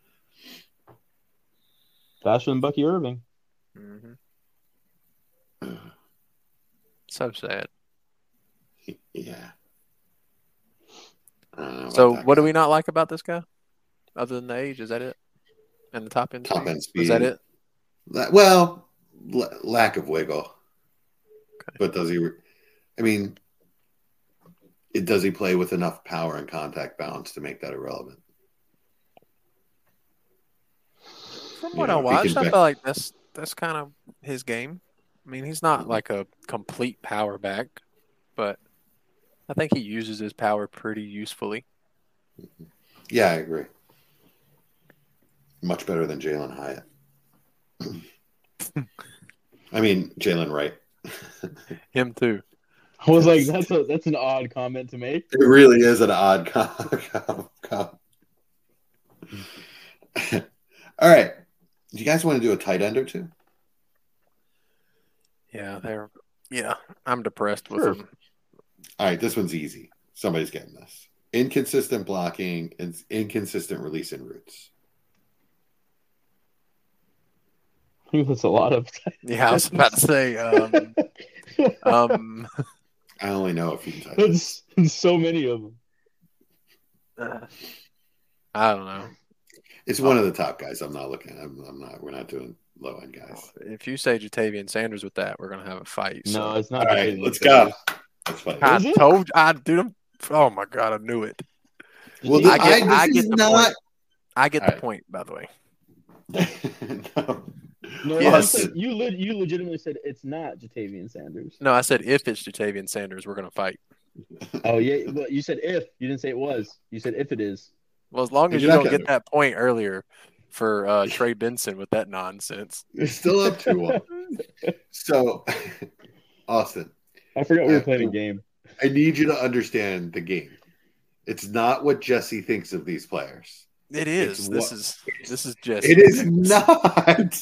Faster than Bucky Irving. Mm-hmm. So sad. Yeah. I don't know about So that what do guy. we not like about this guy? Other than the age, is that it? And the top end speed? Top end Is that speed. it? Well, lack of wiggle. But does he? I mean, does he play with enough power and contact balance to make that irrelevant? From You what know, I if he watched, can I back- feel like that's kind of his game. I mean, he's not like a complete power back, but I think he uses his power pretty usefully. Yeah, I agree. Much better than Jalen Hyatt. I mean, Jalen Wright. Him too. I was like, that's an odd comment to make. It really is an odd comp. All right. Do you guys want to do a tight end or two? Yeah, I'm depressed with Sure. him. All right, this one's easy. Somebody's getting this. Inconsistent blocking and inconsistent releasing routes. That's a lot of. Yeah, I was about to say, I only know a few tight ends. That's so many of them. I don't know. It's one of the top guys. I'm not looking. I'm not. We're not doing low end guys. If you say Jatavian Sanders with that, we're gonna have a fight. No, So. it's not. All right, Jatavian let's Sanders. go. That's funny. I Is it? told you, dude. Oh my god, I knew it. Well, Jatavian- I this get is the not. point. I get All the right. point, by the way. No. No, Yes. you legitimately said it's not Jatavian Sanders. No, I said if it's Jatavian Sanders, we're gonna fight. Oh yeah, well, you said if. You didn't say it was. You said if it is. Well, as long as you You're not don't gonna- get that point earlier for Trey Benson with that nonsense. You're still up 2-1. So, Austin, I forgot we were playing a game. I need you to understand the game. It's not what Jesse thinks of these players. It is. It's This is Jesse. It is not.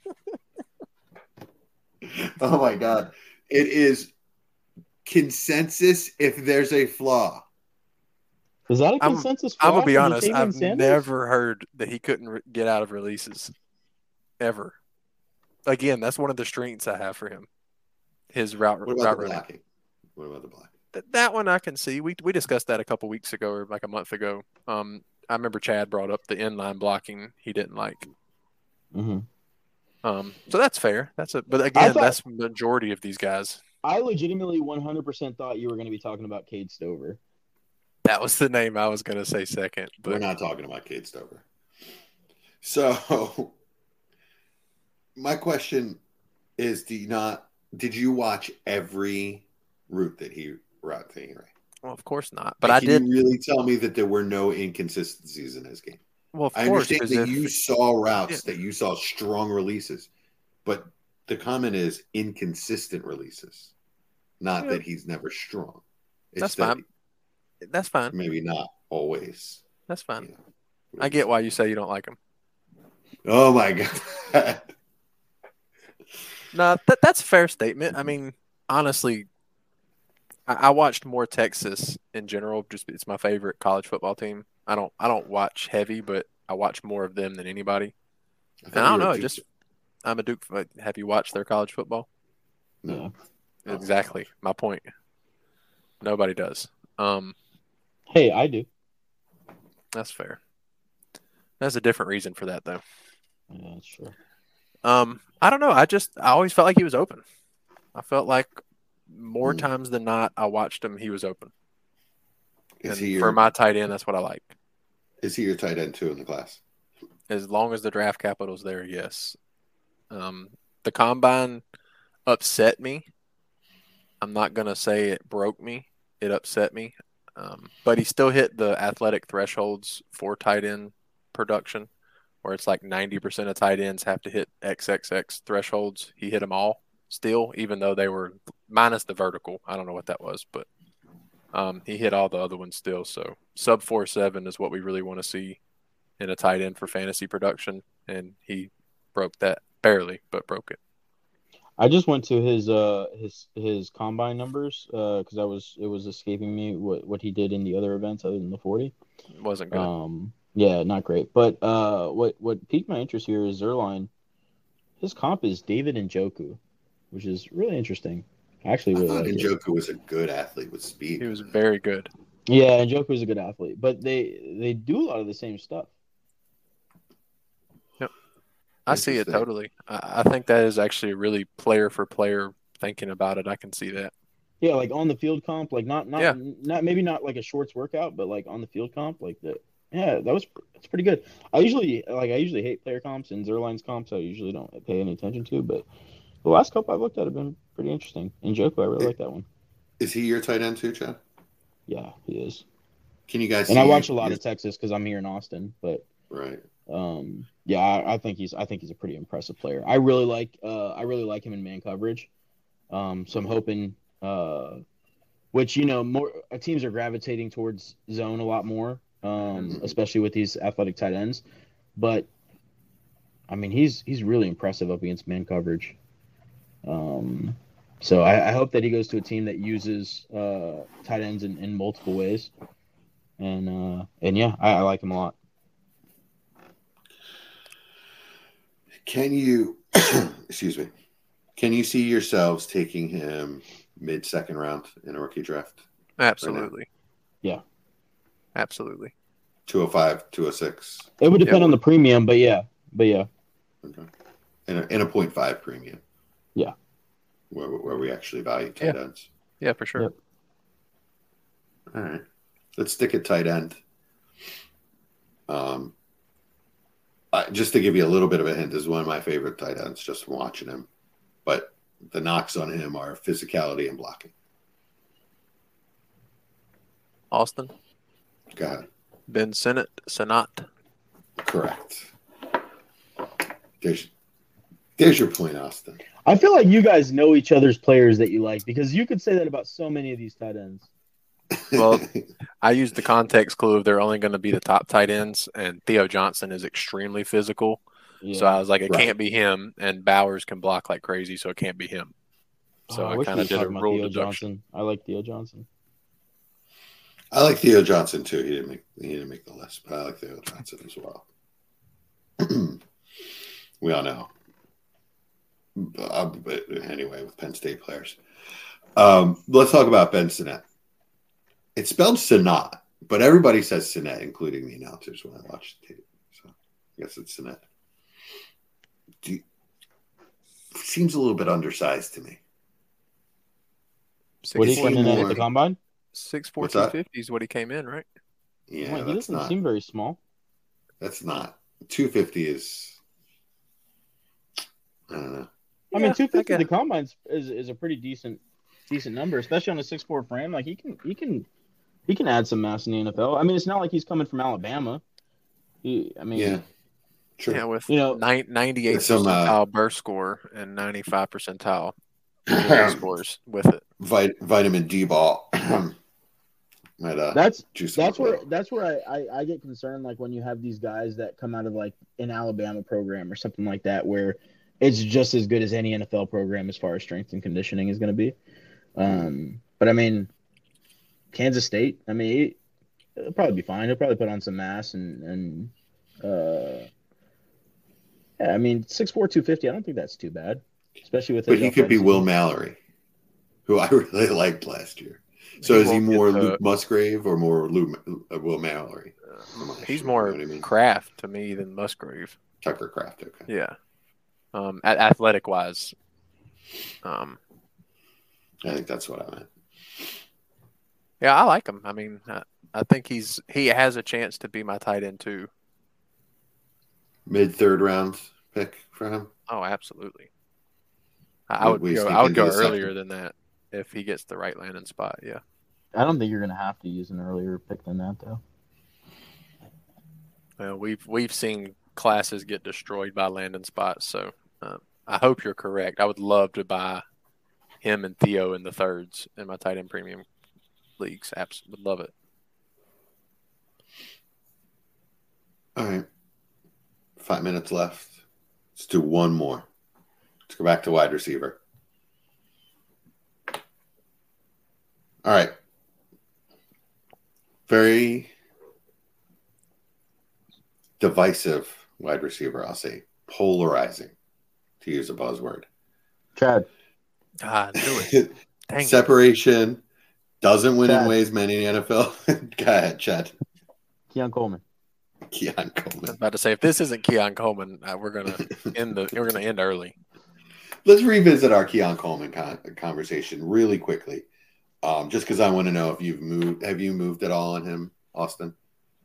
Oh my god! It is consensus. If there's a flaw, Is that a I'm- consensus? I'm gonna flaw be for honest. Jatavian I've Sanders? never heard that he couldn't get out of releases, ever. Again, that's one of the strengths I have for him. His route what about the running. blocking? What about the blocking? That one I can see. We discussed that a couple weeks ago or like a month ago. I remember Chad brought up the inline blocking he didn't like. Mhm. So that's fair. But again, thought- that's the majority of these guys. I legitimately 100% thought you were going to be talking about Cade Stover. That was the name I was gonna say second. We're But not talking about Cade Stover. So, my question is: did you watch every route that he ran? well, of course not. But And I can did. you really tell me that there were no inconsistencies in his game? Well, of I course, understand 'cause that if- you saw routes, Yeah. that you saw strong releases, but the comment is inconsistent releases, not Yeah. that he's never strong. It's That's that fine. That's fine. Maybe not always. That's fine. you know. I get why you say you don't like him. Oh my god! No, that's a fair statement. I mean, honestly, I watched more Texas in general. Just it's my favorite college football team. I don't watch heavy, but I watch more of them than anybody. And I don't know. I'm a Duke. Have you watched their college football? No. Exactly my point. Nobody does. Hey, I do. That's fair. There's a different reason for that, though. Yeah, that's true. I don't know. I always felt like he was open. I felt like more Hmm. times than not, I watched him. He was open. Is And he for your, my tight end, that's what I like. is he your tight end too in the class? As long as the draft capital's there, yes. The combine upset me. I'm not gonna say it broke me. It upset me. But he still hit the athletic thresholds for tight end production, where it's like 90% of tight ends have to hit XXX thresholds. He hit them all, still, even though they were minus the vertical. I don't know what that was, but he hit all the other ones still. So sub 4.7 is what we really want to see in a tight end for fantasy production, and he broke that barely, but broke it. I just went to his combine numbers because it was escaping me what he did in the other events other than the 40. It wasn't good. Yeah, not great. But what piqued my interest here is Zerline. His comp is David Njoku, which is really interesting. I actually really thought like Njoku was a good athlete with speed. He was very good. Yeah, Njoku is a good athlete, but they do a lot of the same stuff. Yep, I see it totally. I think that is actually a really player for player thinking about it. I can see that. Yeah, like on the field comp, like not maybe not like a shorts workout, but like on the field comp, like that. Yeah, that's pretty good. I usually hate player comps and Zerline's comps. I usually don't pay any attention to, but the last couple I've looked at have been pretty interesting. Njoku, I really like that one. Is he your tight end too, Chad? Yeah, he is. Can you guys? And I watch a lot of Texas because I'm here in Austin, but right. Yeah, I think he's a pretty impressive player. I really like him in man coverage. So I'm hoping, which more teams are gravitating towards zone a lot more, especially with these athletic tight ends. But I mean, he's really impressive up against man coverage. So I hope that he goes to a team that uses tight ends in multiple ways. And yeah, I like him a lot. Can you, excuse me, can you see yourselves taking him mid-second round in a rookie draft? Absolutely. Right yeah. Absolutely. 205, 206. It would depend on the premium, but yeah. Okay. In a 0.5 premium. Yeah. Where we actually value tight ends. Yeah, for sure. Yep. All right. Let's stick at tight end. Just to give you a little bit of a hint, this is one of my favorite tight ends, just from watching him. But the knocks on him are physicality and blocking. Austin? Go ahead. Ben Sinnott. Correct. There's your point, Austin. I feel like you guys know each other's players that you like because you could say that about so many of these tight ends. Well, I used the context clue of they're only going to be the top tight ends, and Theo Johnson is extremely physical. Yeah. So I was like, it can't be him, and Bowers can block like crazy, so it can't be him. So I kind of did a rule deduction. I like Theo Johnson. I like Theo Johnson too. He didn't make the list, but I like Theo Johnson as well. We all know. But anyway, with Penn State players. Let's talk about Ben Sinnott. It's spelled Sinnott, but everybody says Sinnott, including the announcers when I watch the tape. So I guess it's Sinnott. Seems a little bit undersized to me. What did he come in at the combine? 6'4", 250 is what he came in, right? Yeah, he doesn't seem very small. That's not 250 is. I don't know. I mean, 250 the combine is a pretty decent number, especially on a 6'4" frame. Like he can add some mass in the NFL. I mean, it's not like he's coming from Alabama. Yeah, true. Yeah, with 98 percentile burst score and 95 percentile scores with it. Vitamin D ball. That's where I get concerned. Like when you have these guys that come out of like an Alabama program or something like that, where it's just as good as any NFL program as far as strength and conditioning is going to be. But I mean, Kansas State. I mean, it'll probably be fine. He'll probably put on some mass and I mean, 6'4", 250. I don't think that's too bad, especially with. But he could be Will Mallory, who I really liked last year. So is he more Luke Musgrave or more Will Mallory? He's more Kraft to me than Musgrave. Tucker Kraft, okay. Yeah. Athletic wise. I think that's what I meant. Yeah, I like him. I mean, I think he has a chance to be my tight end too. Mid-third round pick for him? Oh, absolutely. I would go earlier than that if he gets the right landing spot, yeah. I don't think you're going to have to use an earlier pick than that, though. Well, we've seen classes get destroyed by landing spots, so I hope you're correct. I would love to buy him and Theo in the thirds in my tight end premium leagues. Absolutely would love it. All right. 5 minutes left. Let's do one more. Let's go back to wide receiver. All right. Very divisive wide receiver, I'll say. Polarizing, to use a buzzword. Chad. I knew it. Dang it. Separation. Doesn't win in Chad. ways many in the NFL. Go ahead, Chad. Keon Coleman. Keon I was Coleman. about to say, if this isn't Keon Coleman, we're gonna end early. Let's revisit our Keon Coleman conversation really quickly. Just because I want to know if you've moved. Have you moved at all on him, Austin?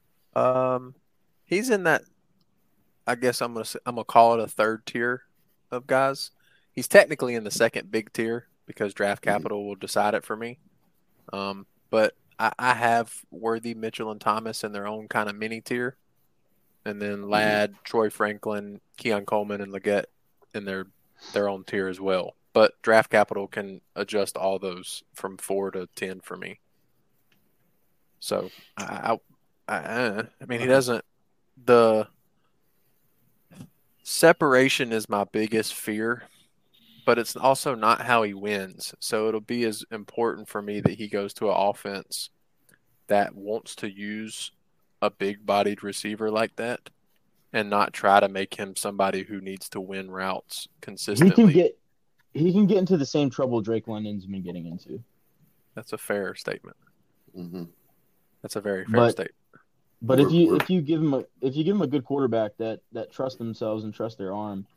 He's in that. I guess I'm gonna call it a third tier of guys. He's technically in the second big tier because draft capital will decide it for me. But I have Worthy, Mitchell, and Thomas in their own kind of mini tier, and then Ladd, Troy Franklin, Keon Coleman, and Leggett in their own tier as well. But draft capital can adjust all those from 4 to 10 for me. So I mean, he doesn't. The separation is my biggest fear, but it's also not how he wins. So it'll be as important for me that he goes to an offense that wants to use a big-bodied receiver like that and not try to make him somebody who needs to win routes consistently. He can get into the same trouble Drake London's been getting into. That's a fair statement. Mm-hmm. That's a very fair statement. But if you give him a good quarterback that trusts themselves and trusts their arm,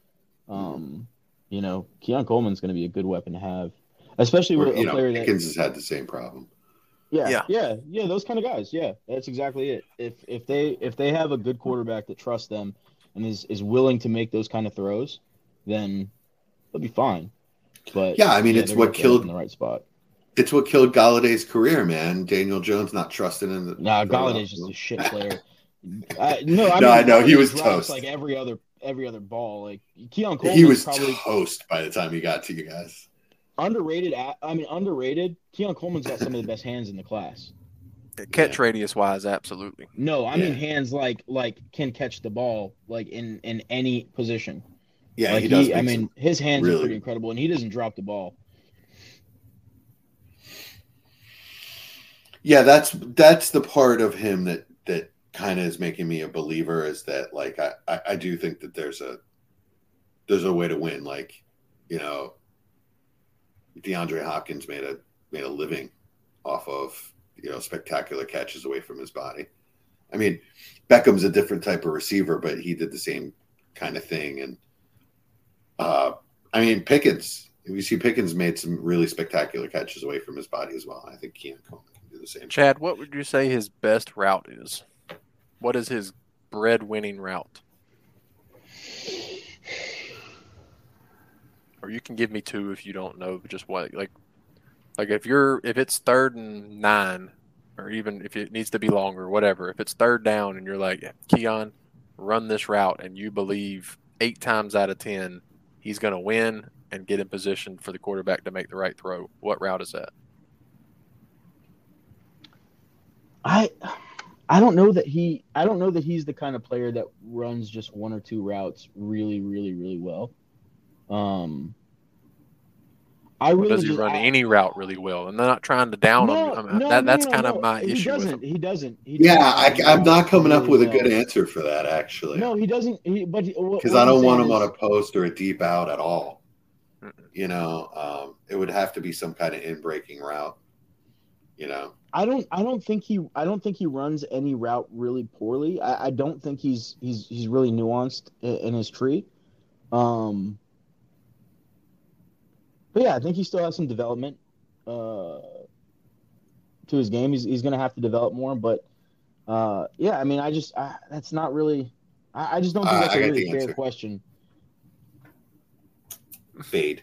Keon Coleman's going to be a good weapon to have, especially with a player Pickens has had the same problem. Yeah, those kind of guys. Yeah, that's exactly it. If they have a good quarterback that trusts them and is willing to make those kind of throws, then they'll be fine. But yeah, I mean, it's what killed in the right spot. It's what killed Galladay's career, man. Daniel Jones not trusting in the. Nah, Galladay's just a shit player. I know he was toast. Like every other ball, like Keon Coleman. He was probably toast by the time he got to you guys. Underrated. Keon Coleman's got some of the best hands in the class. Catch radius wise, absolutely. No, I mean hands like can catch the ball like in any position. Yeah, like he does. His hands are pretty incredible, and he doesn't drop the ball. Yeah, that's the part of him that kind of is making me a believer is that like I do think that there's a way to win. Like, DeAndre Hopkins made a living off of spectacular catches away from his body. I mean, Beckham's a different type of receiver, but he did the same kind of thing. And Pickens. You see, Pickens made some really spectacular catches away from his body as well. I think Keon Coleman can do the same. Chad, what would you say his best route is? What is his bread-winning route? Or you can give me 2 if you don't know. But just what, like if it's 3rd and 9, or even if it needs to be longer, whatever. If it's 3rd down and you're like, Keon, run this route, and you believe 8 times out of 10 he's going to win and get in position for the quarterback to make the right throw. What route is that? I don't know that he's the kind of player that runs just 1 or 2 routes really, really, really well. Does he run any route really well? And they're not trying to down him. That's kind of my issue with him. He doesn't. I'm not coming up with a good answer for that, actually. No, he doesn't. Because I don't want him on a post or a deep out at all. It would have to be some kind of in-breaking route. I don't think he runs any route really poorly. I don't think he's really nuanced in his tree. But yeah, I think he still has some development to his game. He's going to have to develop more. But that's not really. I just don't think that's a really fair question. Fade.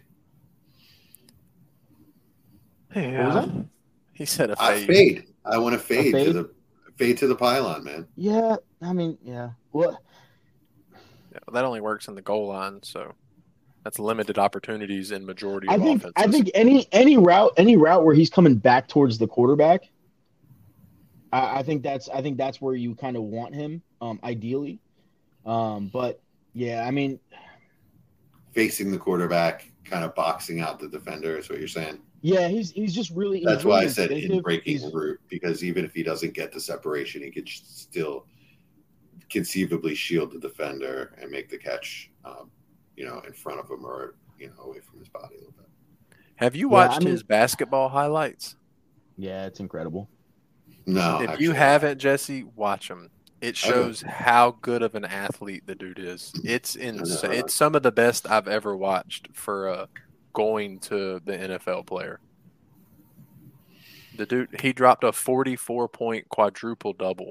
Yeah. What was that? He said a fade. Fade. I want to fade to the pylon, man. Yeah, I mean, yeah. What? Yeah, that only works in the goal line, so That's limited opportunities in majority I of think offenses. I think any route where he's coming back towards the quarterback, I think that's where you kind of want him, ideally. But yeah, I mean, Facing the quarterback, kind of boxing out the defender is what you're saying. yeah, he's just really That's he's why really I said in instinctive. breaking He's- route, because even if he doesn't get the separation, he could still conceivably shield the defender and make the catch, in front of him or away from his body a little bit. Have you Yeah, watched I mean- his basketball highlights? yeah, it's incredible. No, If actually, you haven't, Jesse, watch them. It Okay. shows how good of an athlete the dude is. It's insane. know. It's some of the best I've ever watched for going to the NFL player. The dude, he dropped a 44-point quadruple double.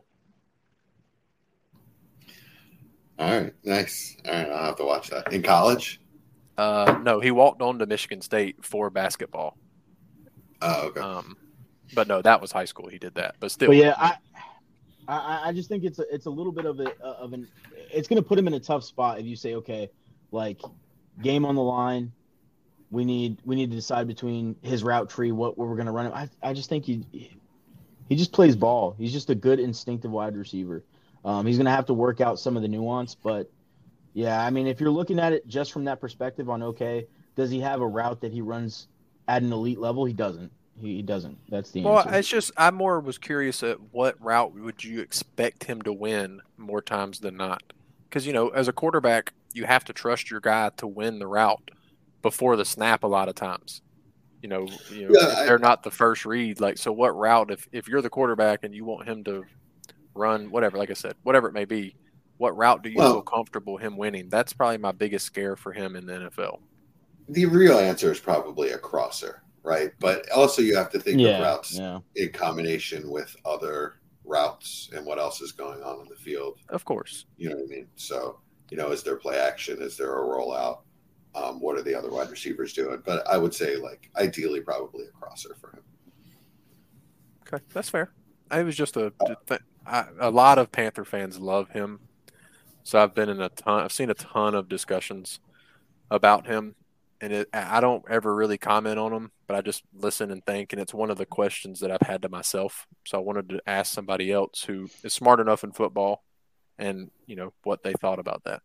All right, nice. All right, I'll have to watch that. In college? No, he walked on to Michigan State for basketball. Oh, okay. But no, that was high school. He did that, but still. But yeah, I just think it's a little bit of an it's going to put him in a tough spot if you say, okay, like game on the line, we need to decide between his route tree, what we're going to run him. I just think he just plays ball. He's just a good instinctive wide receiver. He's going to have to work out some of the nuance, but yeah, I mean, if you're looking at it just from that perspective on, okay, does he have a route that he runs at an elite level? He doesn't. He doesn't. That's the Well, answer. it's just I more was curious at what route would you expect him to win more times than not? Because as a quarterback, you have to trust your guy to win the route before the snap. A lot of times, if they're not the first read. Like, so what route? If you're the quarterback and you want him to run whatever, like I said, whatever it may be, what route do you feel comfortable him winning? That's probably my biggest scare for him in the NFL. The real answer is probably a crosser, right? But also you have to think of routes in combination with other routes and what else is going on in the field. Of course. You know what I mean? So, is there play action? Is there a rollout? What are the other wide receivers doing? But I would say, ideally, probably a crosser for him. Okay, that's fair. It was just a lot of Panther fans love him. So I've seen a ton of discussions about him, and I don't ever really comment on them, but I just listen and think, and it's one of the questions that I've had to myself. So I wanted to ask somebody else who is smart enough in football and, what they thought about that.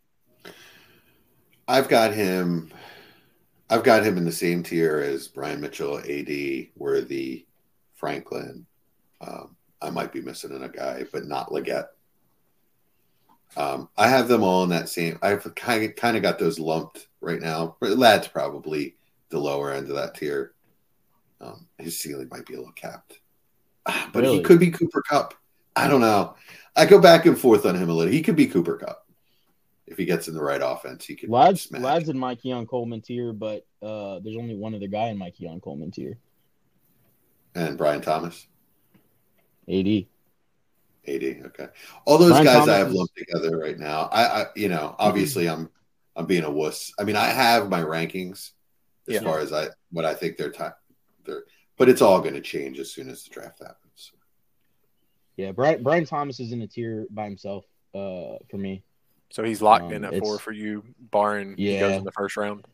I've got him in the same tier as Brian Mitchell, AD, Worthy, Franklin. I might be missing a guy, but not Leggett. I have them all in that same. I've kind of got those lumped right now. Ladd's probably the lower end of that tier. His ceiling might be a little capped, but He could be Cooper Kupp. I don't know. I go back and forth on him a little. He could be Cooper Kupp if he gets in the right offense. He could. Ladd's in my Keon Coleman tier, but there's only one other guy in my Keon Coleman tier. And Brian Thomas. AD. Okay. All those Brian guys Thomas I have lumped together right now. I obviously I'm being a wuss. I mean, I have my rankings as far as what I think they're but it's all going to change as soon as the draft happens. Yeah, Brian Thomas is in a tier by himself for me. So he's locked in at 4 for you, barring he goes in the first round.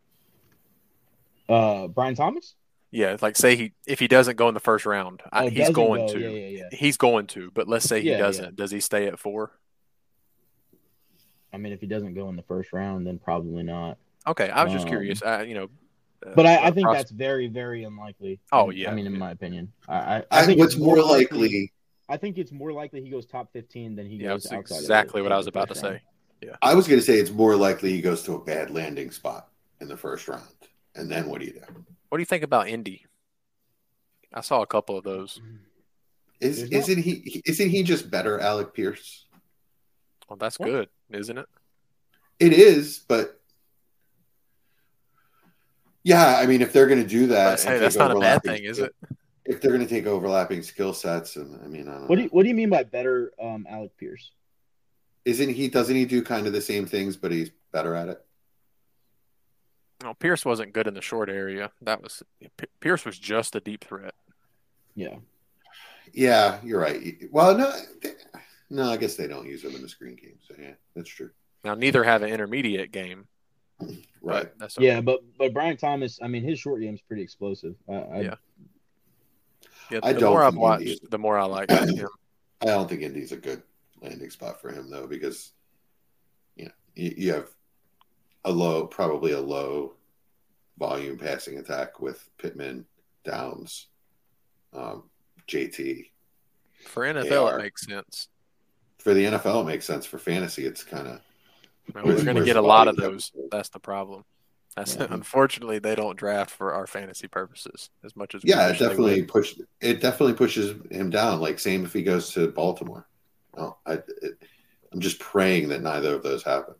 Brian Thomas? Yeah, say if he doesn't go in the first round, he's going to. Yeah. He's going to, but let's say he doesn't. Yeah. Does he stay at 4? I mean, if he doesn't go in the first round, then probably not. Okay, I was just curious. But I think that's very, very unlikely. Oh yeah. I mean, in my opinion, I think what's more likely. I think it's more likely he goes top 15 than he goes outside. That's exactly what I was about to say. Yeah, I was going to say it's more likely he goes to a bad landing spot in the first round, and then what do you do? What do you think about Indy? I saw a couple of those. Isn't he just better, Alec Pierce? Well, that's good, isn't it? It is, but yeah, I mean, if they're going to do that, that's not a bad thing, is it? If they're going to take overlapping skill sets, and I mean, I don't know. What do you mean by better, Alec Pierce? Doesn't he do kind of the same things, but he's better at it? No, Pierce wasn't good in the short area. Pierce was just a deep threat. Yeah. Yeah, you're right. Well, no, I guess they don't use him in the screen game. So yeah, that's true. Now neither have an intermediate game. Right. But that's Yeah, but Brian Thomas, I mean, his short game's pretty explosive. Yeah. I The don't more I've think watched, Indy is- the more I like him. I don't think Indy's a good landing spot for him though, because you have probably a low volume passing attack with Pittman, Downs, JT. For NFL, AR. it makes sense. For the NFL, it makes sense. For fantasy, it's kind of We're going to where's get the a lot of value? those. That's the problem. That's Yeah. unfortunately they don't draft for our fantasy purposes as much as we Yeah, wish it they definitely would. pushes him down. Like same if he goes to Baltimore. No, I'm just praying that neither of those happen.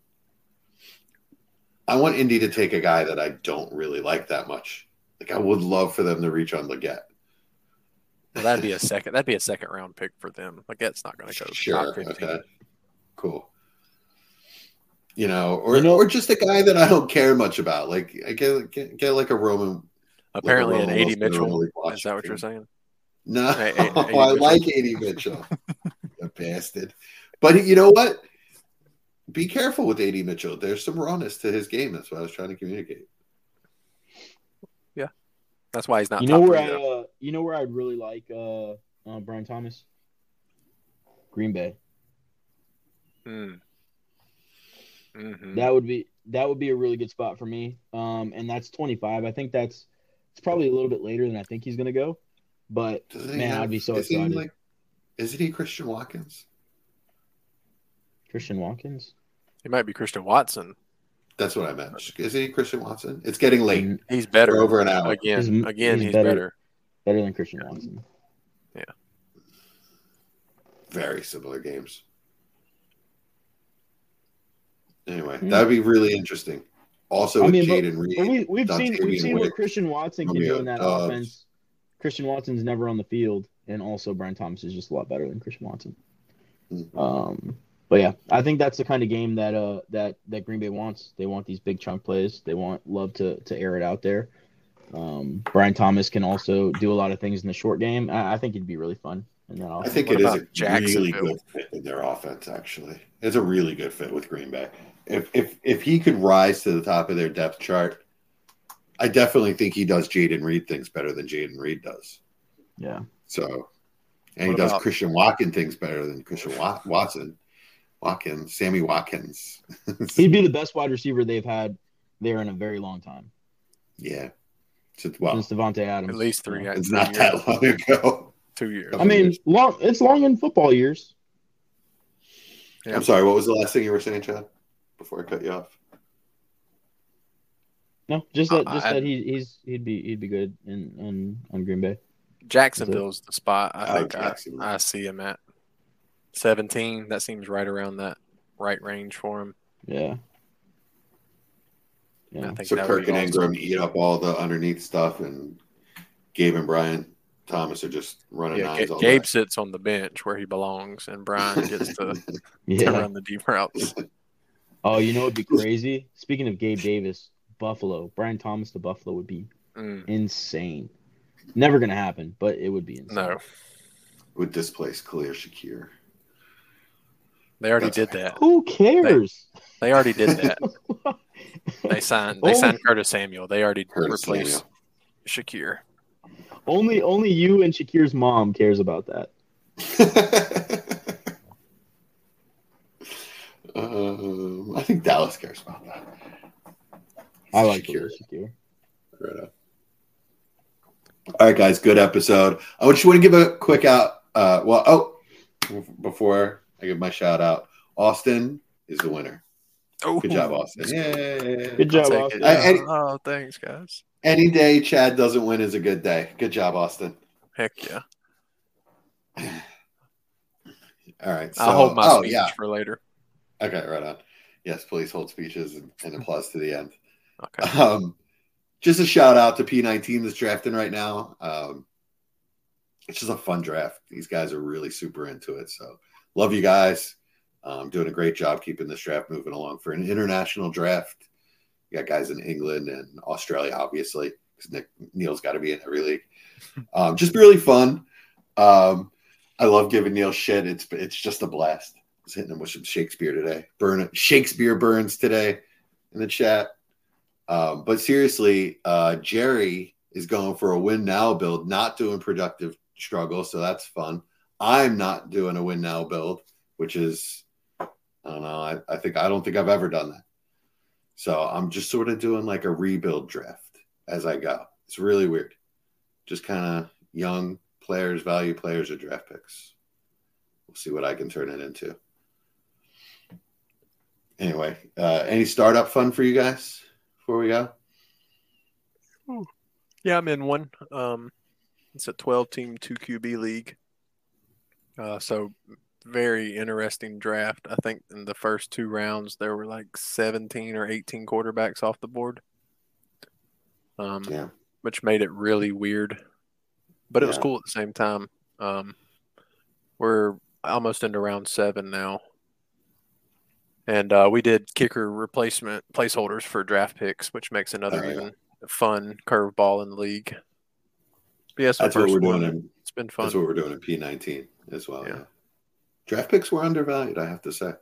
I want Indy to take a guy that I don't really like that much. Like I would love for them to reach on Leggett. Well, that'd be a second round pick for them. Legette's not going to go Sure. top 15. Okay. Cool. Or just a guy that I don't care much about. Like I get like a Roman. Apparently, like a an Roman 80 Mitchell. Wilson Is that what you're saying? No, Hey, I 80 Mitchell. like 80 Mitchell. You bastard. But you know what? Be careful with 80 Mitchell. There's some rawness to his game. That's what I was trying to communicate. Yeah, that's why he's not. You know top where three, though. you know where I'd really like Brian Thomas? Green Bay. Mm-hmm. That would be a really good spot for me. And that's 25. I think it's probably a little bit later than I think he's gonna go. But I'd be so excited. Isn't he Christian Watkins? Christian Watkins. He might be Christian Watson. That's what I meant. Isn't he Christian Watson? It's getting late. He's better. We're over an hour. Again, he's better. better. Better than Christian Watson. Yeah. Very similar games. Anyway, that'd be really interesting. Also, with Jaden Reed, we've seen Wick, what Christian Watson can do in that offense. Christian Watson's never on the field, and also Brian Thomas is just a lot better than Christian Watson. Mm-hmm. But yeah, I think that's the kind of game that Green Bay wants. They want these big chunk plays. They want Love to air it out there. Brian Thomas can also do a lot of things in the short game. I think it'd be really fun in that offense. I think it is a really good fit in their offense. Actually, it's a really good fit with Green Bay. If he could rise to the top of their depth chart, I definitely think he does Jaden Reed things better than Jaden Reed does. Yeah. So, and he does Christian Watkins things better than Christian Watson. Sammy Watkins. He'd be the best wide receiver they've had there in a very long time. Yeah. Since Devontae Adams. At least 3 years. It's not that long ago. 2 years. I mean, it's long in football years. Yeah. I'm sorry, what was the last thing you were saying, Chad? Before I cut you off. No, just that he'd be good on Green Bay. Jacksonville's the spot I think Jacksonville. I see him at 17. That seems right around that right range for him. Yeah. I think so Kirk and Ingram eat up all the underneath stuff, and Gabe and Brian Thomas are just running nines all Gabe day. sits on the bench where he belongs, and Brian gets to, to run the deep routes. Oh, you know what'd be crazy? Speaking of Gabe Davis, Buffalo, Brian Thomas to Buffalo would be insane. Never gonna happen, but it would be insane. No. Would displace Khalil Shakir. They already did that. Who cares? They already did that. They signed Curtis Samuel. They already replaced Shakir. Only you and Shakir's mom cares about that. I think Dallas cares about that. I like Shakir. Right up. All right, guys, good episode. I just want to give a quick out. Before I give my shout out, Austin is the winner. Oh, good job, Austin! Yay. Good job, Austin. Thanks, guys. Any day Chad doesn't win is a good day. Good job, Austin. Heck yeah. All right. So, I'll hold my speech for later. Okay, right on. Yes, please hold speeches and applause to the end. Okay. Just a shout out to P19 that's drafting right now. It's just a fun draft. These guys are really super into it. So love you guys. Doing a great job keeping this draft moving along for an international draft. You got guys in England and Australia, obviously, because Neil's got to be in every league. Just really fun. I love giving Neil shit. It's just a blast. I was hitting him with some Shakespeare today. Shakespeare burns today in the chat. But seriously, Jerry is going for a win now build, not doing productive struggle, so that's fun. I'm not doing a win now build, which is, I don't know. I don't think I've ever done that. So I'm just sort of doing like a rebuild draft as I go. It's really weird. Just kind of young players, value players, or draft picks. We'll see what I can turn it into. Anyway, any startup fun for you guys before we go? Yeah, I'm in one. It's a 12-team 2QB league. So very interesting draft. I think in the first 2 rounds there were like 17 or 18 quarterbacks off the board. Which made it really weird. But it was cool at the same time. We're almost into round 7 now. And we did kicker replacement placeholders for draft picks, which makes another even fun curveball in the league. But yeah, that's what we're doing. It's been fun. That's what we're doing in P19 as well. Yeah. Draft picks were undervalued, I have to say.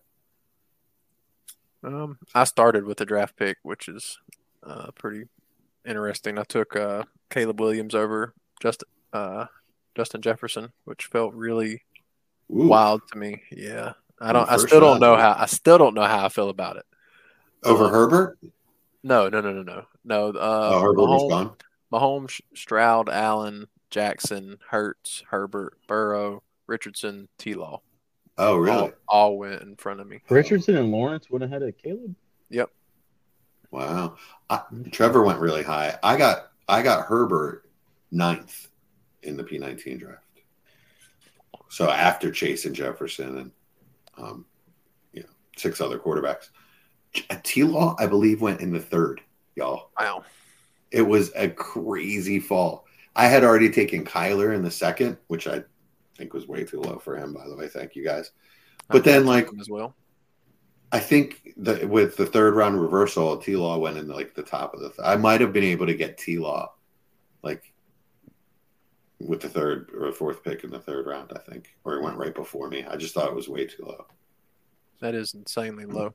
I started with a draft pick, which is pretty interesting. I took Caleb Williams over Justin Jefferson, which felt really wild to me. Yeah, I still don't know how I feel about it. Over Herbert? No. Herbert was gone. Mahomes, Stroud, Allen, Jackson, Hurts, Herbert, Burrow, Richardson, T-Law. Oh, really? All went in front of me. Richardson and Lawrence went ahead of Caleb? Yep. Wow. Trevor went really high. I got Herbert 9th in the P19 draft. So after Chase and Jefferson and 6 other quarterbacks. T-Law, I believe, went in the 3rd, y'all. Wow. It was a crazy fall. I had already taken Kyler in the 2nd, which I think was way too low for him, by the way. Thank you guys. But then, as well, I think that with the 3rd round reversal, T-Law went in like the top of the. I might have been able to get T-Law, like with the 3rd or 4th pick in the 3rd round. I think, or he went right before me. I just thought it was way too low. That is insanely low.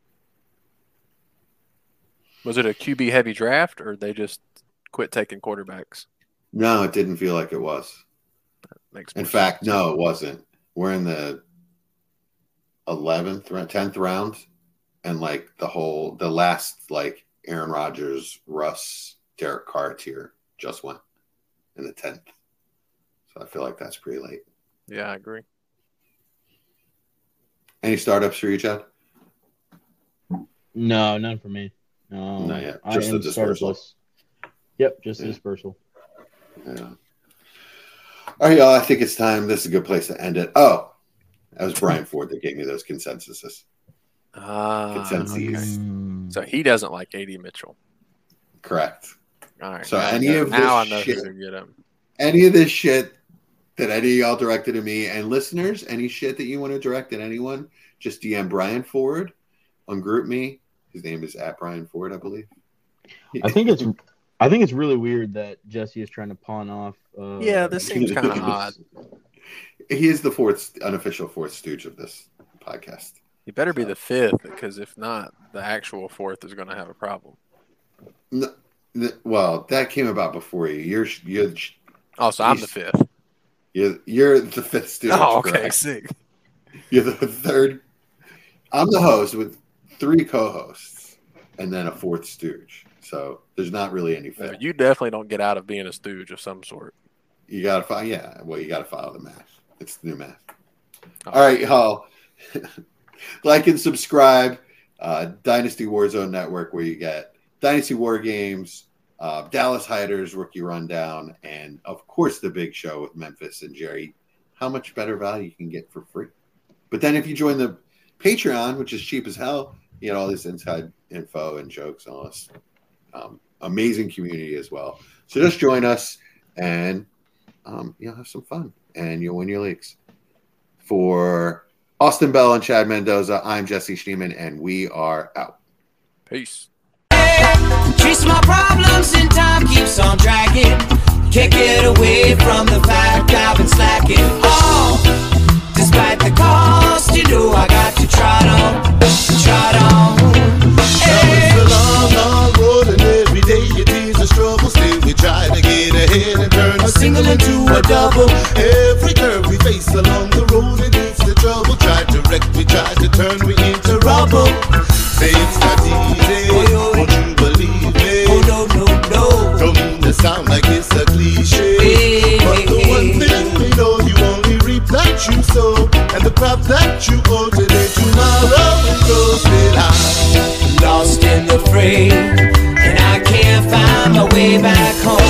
Was it a QB heavy draft, or they just quit taking quarterbacks? No, it didn't feel like it was. In fact, no, it wasn't. We're in the 11th, 10th round, and like the last like Aaron Rodgers, Russ, Derek Carr tier just went in the 10th. So I feel like that's pretty late. Yeah, I agree. Any startups for you, Chad? No, none for me. No, not yet. Just the dispersal. Yep, just the dispersal. Yeah. All right, y'all. I think it's time. This is a good place to end it. Oh, that was Brian Ford that gave me those consensuses. Consensus. Okay. So he doesn't like A.D. Mitchell. Correct. All right. So now I know who to get him. Any of this shit that any of y'all directed at me, and listeners, any shit that you want to direct at anyone, just DM Brian Ford on GroupMe. His name is @Brian Ford, I believe. I think it's really weird that Jesse is trying to pawn off. This seems kind of odd. He is the unofficial fourth stooge of this podcast. He better be the 5th, because if not, the actual 4th is going to have a problem. No, well, that came about before you. So I'm the 5th. You're the 5th stooge. Oh, okay, correct? sick. You're the 3rd. I'm the host with 3 co-hosts and then a 4th stooge. So there's not really any fair. You definitely don't get out of being a stooge of some sort. You got to follow. Yeah. Well, you got to follow the math. It's the new math. All right, y'all. Like and subscribe. Dynasty Warzone Network, where you get Dynasty War Games, Dallas Hiders, Rookie Rundown, and of course the big show with Memphis and Jerry. How much better value you can get for free. But then if you join the Patreon, which is cheap as hell, you get all this inside info and jokes and all this amazing community as well. So just join us and you'll have some fun and you'll win your leagues. For Austin Bell and Chad Mendoza, I'm Jesse Schneeman, and we are out. Peace. Chase my problems and time keeps on dragging. Can't get away from the fact I've been slacking. Oh, despite the cost, you know I got to trot on. Hey. Now it's a long, long road. crap that you owe today, tomorrow it goes behind. Lost in the fray, and I can't find my way back home.